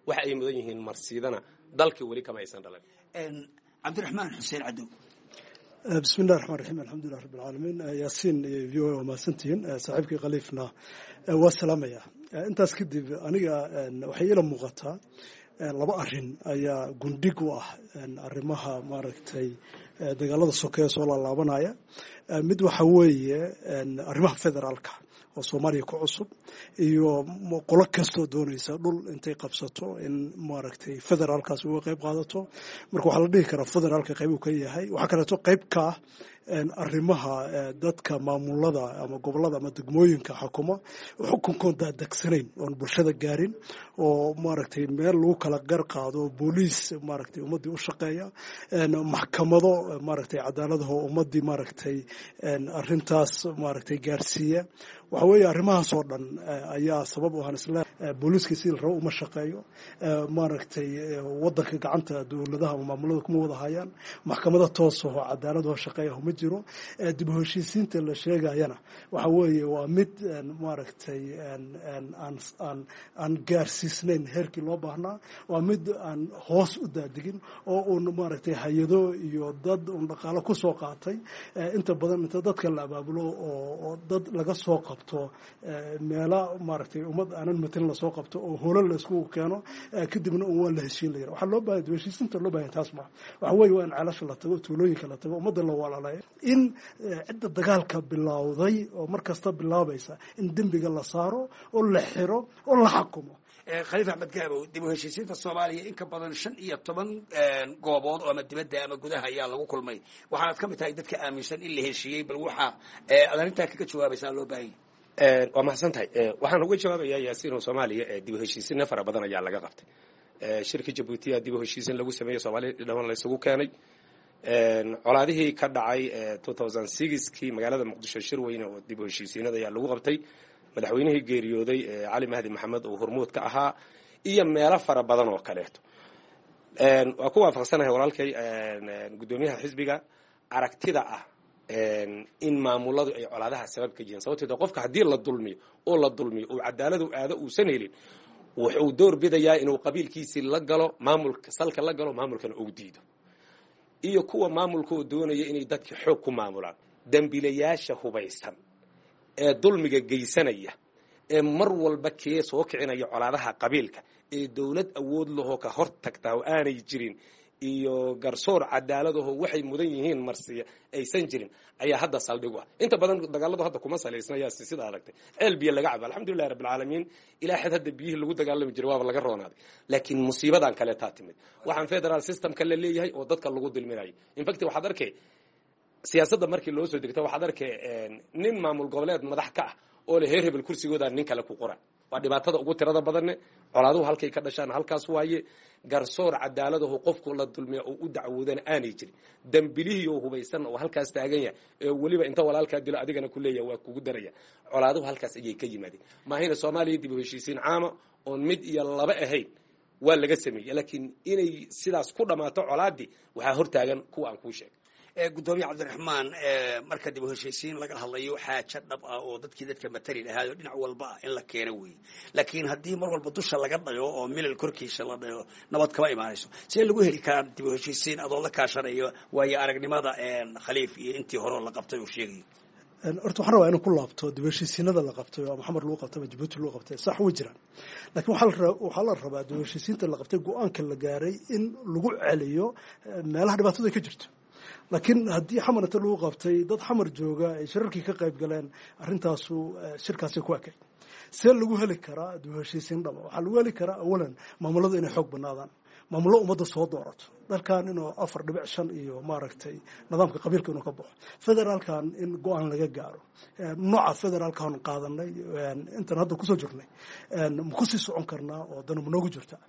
S22: waxa ay mudan yihiin marsiidana dalkii weli kama aysan dhalan.
S4: cabdiraxmaan xuseen cadow.
S3: بسم الله الرحمن الرحيم الحمد لله رب العالمين ياسين فيو وما سنتين صاحبك قليفنا والسلام يا انت اسكدب aniga waxay ila muuqataa laba arin ayaa gundhig u ah arrimaha maaragtay dagaalada sokeeye soo laabanaya mid waxa weeye arrimaha federaalka oo Soomaaliya ku cusub iyo qolo kastoo doonaysa dhul intay qabsato in maaragtay federaalkaas uga qayb qaadato marka waxa la dhihi karaa federaalka qayb uu ka yahay waxa kale oo qayb ka arrimaha dadka maamulada ama gobolada ama degmooyinka xukuma xukunkooda dagsanayn oo bulshada gaarin oo maaragtay meel lagu kala gar qaado booliis maaragtay ummadii u shaqeeya maxkamado maaragtay cadaaladaha ummadii maaragtay arintaas maaragtay gaarsiiya waxa weeye arrimahaas oo dhan ayaa sabab u ah isla booliiska si rabo uma shaqeeyo maaragtay wadanka gacanta dawladaha ama maamulada kuma wada hayaan maxkamada toos oo cadaalad oo shaqeeya uma jiro dib u heshiisiinta la sheegayana waxa weeye waa mid maaragtay aan aan aan gaarsiisnayn heerkii loo baahnaa waa mid aan hoos u daadigin oo uu maaragtay hay'ado iyo dad uu dhaqaale ku soo qaatay inta badan inta dadka la abaabulo oo dad laga soo qabto meela maaragtay ummad aanan matan la soo qabto oo hoolan la isku keeno kadibna uu waa la heshiin leeyahay waxa loo baahay heshiisinta loo baahay taas ma waxa weeye waa in calaasha la tago tuulooyinka la tago ummadda la walaalayo in cidda dagaalka bilowday oo markasta bilaabaysa in dembiga la saaro oo la xiro oo la xukumo
S4: khaliif axmed gaabow dib u heshiisiinta soomaaliya in ka badan shan iyo toban goobood oo ama dibadda ama gudaha ayaa lagu kulmay waxaanad ka mid tahay dadka aaminsan in la heshiiyey bal waxa aad arrintaa kaga jawaabaysaa loo baahan
S22: yahay waa mahadsan tahay waxaan uga jawaabayaa yaasiin oo soomaaliya dib u heshiisiin fara badan ayaa laga qabtay shirka jabuuti dib u heshiisiin lagu sameeyey soomaaliya dhamaan la isugu keenay colaadihii ka dhacay two thousand six-kii magaalada muqdisho shir weyne oo dib u heshiisiinada ayaa lagu qabtay madaxweynihii geeriyooday cali mahdi maxamed oo hormuud ka ahaa iyo meelo fara badan oo kaleeto waa ku waafaqsanahay walaalkay guddoomiyaha xisbiga aragtida ah in maamuladu ay colaadaha sabab ka yihiin sababtoo qofka haddii la dulmiyo oo la dulmiyo oo cadaaladu aado uusan helin wuxuu door bidayaa inuu qabiilkiisii la galo maamulka salka la galo maamulkana uu diido iyo kuwa maamulka oo doonaya inay dadka xoog ku maamulaan dambiilayaasha hubaysan ee dulmiga geysanaya ee mar walba kee soo kicinaya colaadaha qabiilka ee dawlad awood lahoo ka hor tagtaa oo aanay jirin iyo garsoor cadaaladaho waxay mudan yihiin marsiya aysan jirin ayaa hadda saldhig u ah inta badan dagaaladu hadda kuma salaysnaya sida aragtay ceel biyo laga cabo alxamdulillahi rabbil caalamiin ilaa xad hadda biyihii lagu dagaalami jiray waaba laga roonaaday laakiin musiibadan kale taa timid waxaan federal system ka leeyahay oo dadka lagu dulminayo in fact waxaad arkay siyaasadda markii loo soo degto waxaad arkay nin maamul goboleed madax ka ah oo leh heer hebel kursigooda nin kale ku qoran waa dhibaatada ugu tirada badanne colaaduhu halkay ka dhashaan halkaas waaye garsoor cadaaladahu qofku la dulmiya oo u dacwoodana aanay jirin dambilihii oo hubaysan oo halkaas taagan yahay ee weliba inta walaalkaa dilo adigana ku leeyahay waa kugu daraya colaaduhu halkaas ayay ka yimaadeen maahayna soomaaliya dib u heshiisiin caama oon mid iyo laba ahayn waa laga sameeyey laakiin inay sidaas ku dhammaato colaadii waxaa hortaagan kuwa aan kuu sheegay
S4: gudoomiye cabdiraxmaan marka dib u heshiisiin laga hadlayo xaaja dhab ah oo dadkii dadka matali lahaayoo dhinac walba ah in la keeno weeye laakiin haddii mar walba dusha laga dhayo oo milal korkiisa la dhayo nabad kama imaanayso see lagu heli karaa dib u heshiisiin adoo la kaashanayo waayo aragnimada khaliif iyo intii hore la qabtay oo sheegayo
S3: horta waxaan rabaa inuu ku laabto dib u heshiisiinada la qabtay oo maxamed lagu qabtay ama jabuuti lagu qabtay sax way jiraan laakiin waxaa la rabaa dib u heshiisiinta la qabtay go-aanka la gaaray in lagu celiyo meelaha dhibaatada ka jirto laakiin haddii xamar inta lagu qabtay dad xamar jooga ay shirarkii ka qayb galeen arrintaasu shirkaasi ku ekay see lagu heli karaa dib u heshiisiin dhaba waxaa lagu heli karaa awalan maamuladu inay xoog banaadaan maamullo ummadda soo doorato dalkan inuu afar dhibic shan iyo maaragtay nidaamka qabiilka inuu ka baxo federaalkan in go-aan laga gaaro nooca federaalkan qaadanay intan hadda kusoo jirnay ma kusii socon karnaa oo dana ma noogu jirta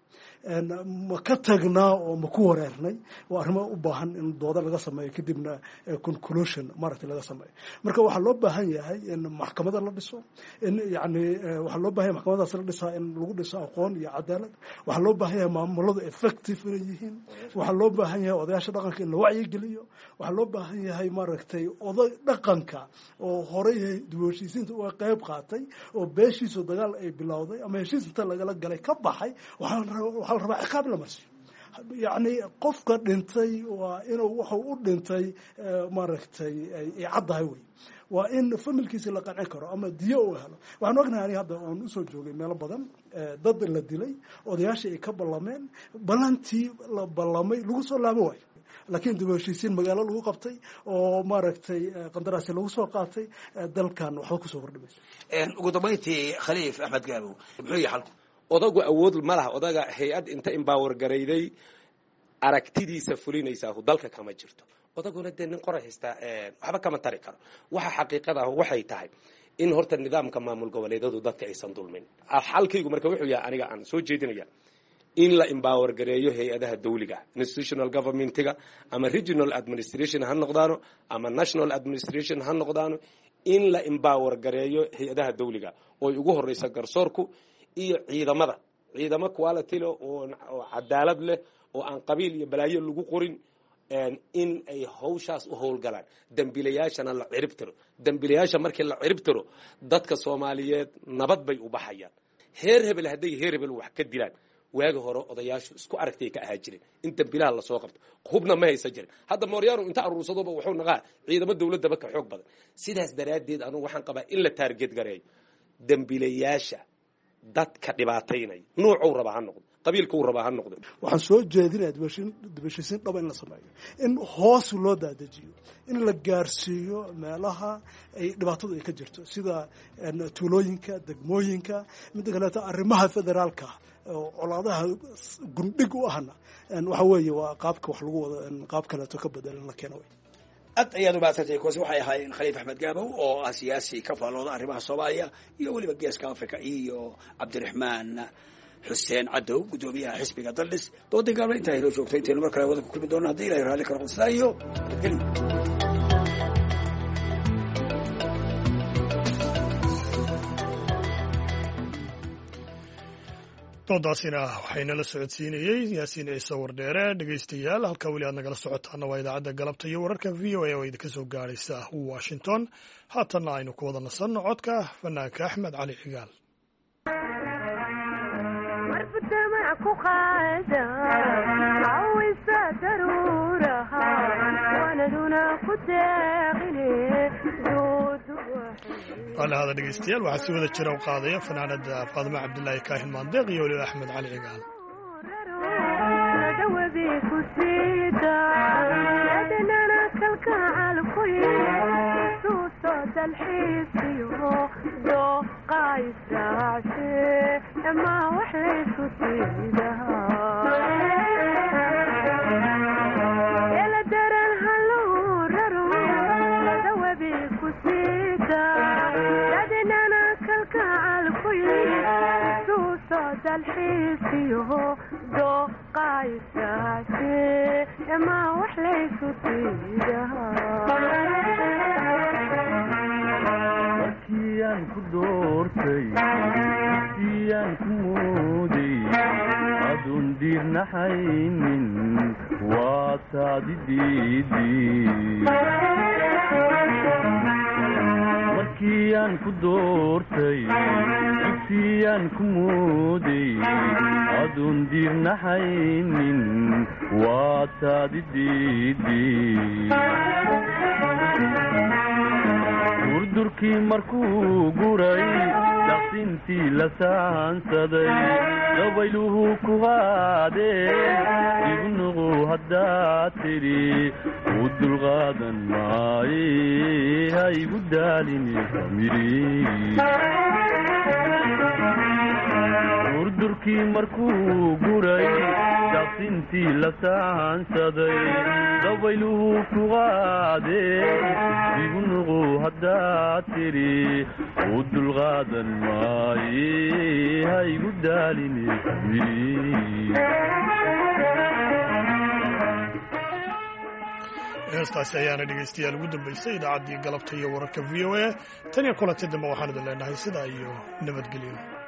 S3: ma ka tagnaa oo ma ku wareernay waa arrimo u baahan in dooda laga sameeyo kadibna conclusion maaragtay laga sameeyo marka waxaa loo baahan yahay in maxkamada la dhiso in yani waxaa loo baahan yahay maxkamadaas la dhisaa in lagu dhiso aqoon iyo cadaalad waxaa loo baahan yahay maamuladu effective inay yihiin waxaa loo baahan yahay odayaasha dhaqanka in la wacyigeliyo waxaa loo baahan yahay maaragtay oday dhaqanka oo horey dib u heshiisiinta uga qayb qaatay oo beeshiisu dagaal ay bilowday ama heshiis inta lagala galay ka baxay waxaa waxaa la rabaa ciqaab la marsiyo yacni qofka dhintay waa inuu wuxuu u dhintay maaragtay ay caddahay wey waa in familkiisi la qancin karo ama diyo uu helo waxaan ognahay ani hadda oon usoo joogay meelo badan dad la dilay odayaashii ay ka ballameen ballantii la ballamay lagu soo laabo waayo laakiin dib u heshiisiin magaalo lagu qabtay oo maaragtay qandaraasi lagu soo qaatay dalkan waxba kusoo kordhimayso
S4: ugu dambayntii khaliif axmed gaabow muxuu yahay xalku
S22: odagu awood ma laha odaga hay-ad inta empower garayday aragtidiisa fulinaysaa dalka kama jirto odaguna dee nin qoray haystaa waxba kama tari karo waxa xaqiiqada ah waxay tahay in horta nidaamka maamul goboleedadu dadka aysan dulmin xalkaygu marka wuxuu yahay aniga aan soo jeedinaya in la empower gareeyo hay-adaha dawliga institutional governmentiga ama regional administration ha noqdaano ama national administration ha noqdaano in la empower gareeyo hay-adaha dawliga oo ugu horeysa garsoorku iyo ciidamada ciidamo quality leh oo cadaalad leh oo aan qabiil iyo balaayo lagu qorin in ay hawshaas u howlgalaan dambiilayaashana la cirib tiro dambiilayaasha markii la cirib tiro dadka Soomaaliyeed nabad bay u baxayaan heer hebel haday heer hebel wax ka dilaan waagi hore odayaashu isku aragtay ka ahaa jireen in dambiilaha la soo qabto hubna ma haysan jirin hadda Mooryaano inta aruursadooba wuxuu nagaa ciidamada dawladda ka xoog badan sidaas daraadeed anu waxaan qabaa in la target gareeyo dambiilayaasha dadka dhibaataynay nuucu raba ha noqdo qabiilku raba ha noqdo
S3: waxaan soo jeedinayaa dibashiisiin dhaba in la sameeyo in hoos loo daadajiyo in la gaarsiiyo meelaha ay dhibaatadu ay ka jirto sida tuulooyinka degmooyinka mid kale arrimaha federaalka oo colaadaha gundhig u ahna waxa weeye waa qaabka wax lagu wada qaab kale to ka bedelan la keeno
S4: aad ayaad u baasantay kuwaasi waxay ahaayeen khaliif axmed gaabow oo ah siyaasi ka faalooda arrimaha soomaaliya iyo weliba geeska africa iyo cabdiraxmaan xuseen cadow gudoomiyaha xisbiga daldhis doodin gaabla intaa helo joogto intaynu mar kale wada ku kulmi doona haddii ilahay raalli ka noqdo sidaa iyo nabadgelyo
S1: doodaasina waxaynala socodsiinayey yaasiin ciise wardheere dhegaystayaal halka weli aad nagala socotaana waa idaacadda galabta iyo wararka v o a oo idinka soo gaadhaysa washington haatanna aynu ku wada nasanno codka fanaanka axmed cali cigaal waalahada dhegeystayaal waxaa si wada jira u qaadaya fanaanada faadimo cabdilaahi kaahin maandeeq iyo weliba axmed cali cigaal
S5: markiyaan ku doortay markiyaan ku mooday adun diirnaxaynin waa saadidiidii markiyaan ku doortay dugsiyaan ku mooday adun diirnaxaynin waa saadidiidii durdurkii markuu guray daqsintii la saansaday dabayluhu ku qaadeen ibnuqu haddaad tidhi u dulqaadan maaye ha igu daalini famiri durdurkii markuu guray daqsintii la saansaday dabayluhu ku qaadeen ibnuqu haddaad tidhi u dulqaadan maaye ha igu daalini
S1: heestaasi ayaana dhegaystayaal ugu dambaysay idaacaddii galabta iyo wararka v o a tan iyo kulanti dambe waxaan idin leenahay sidaa iyo nabadgelyo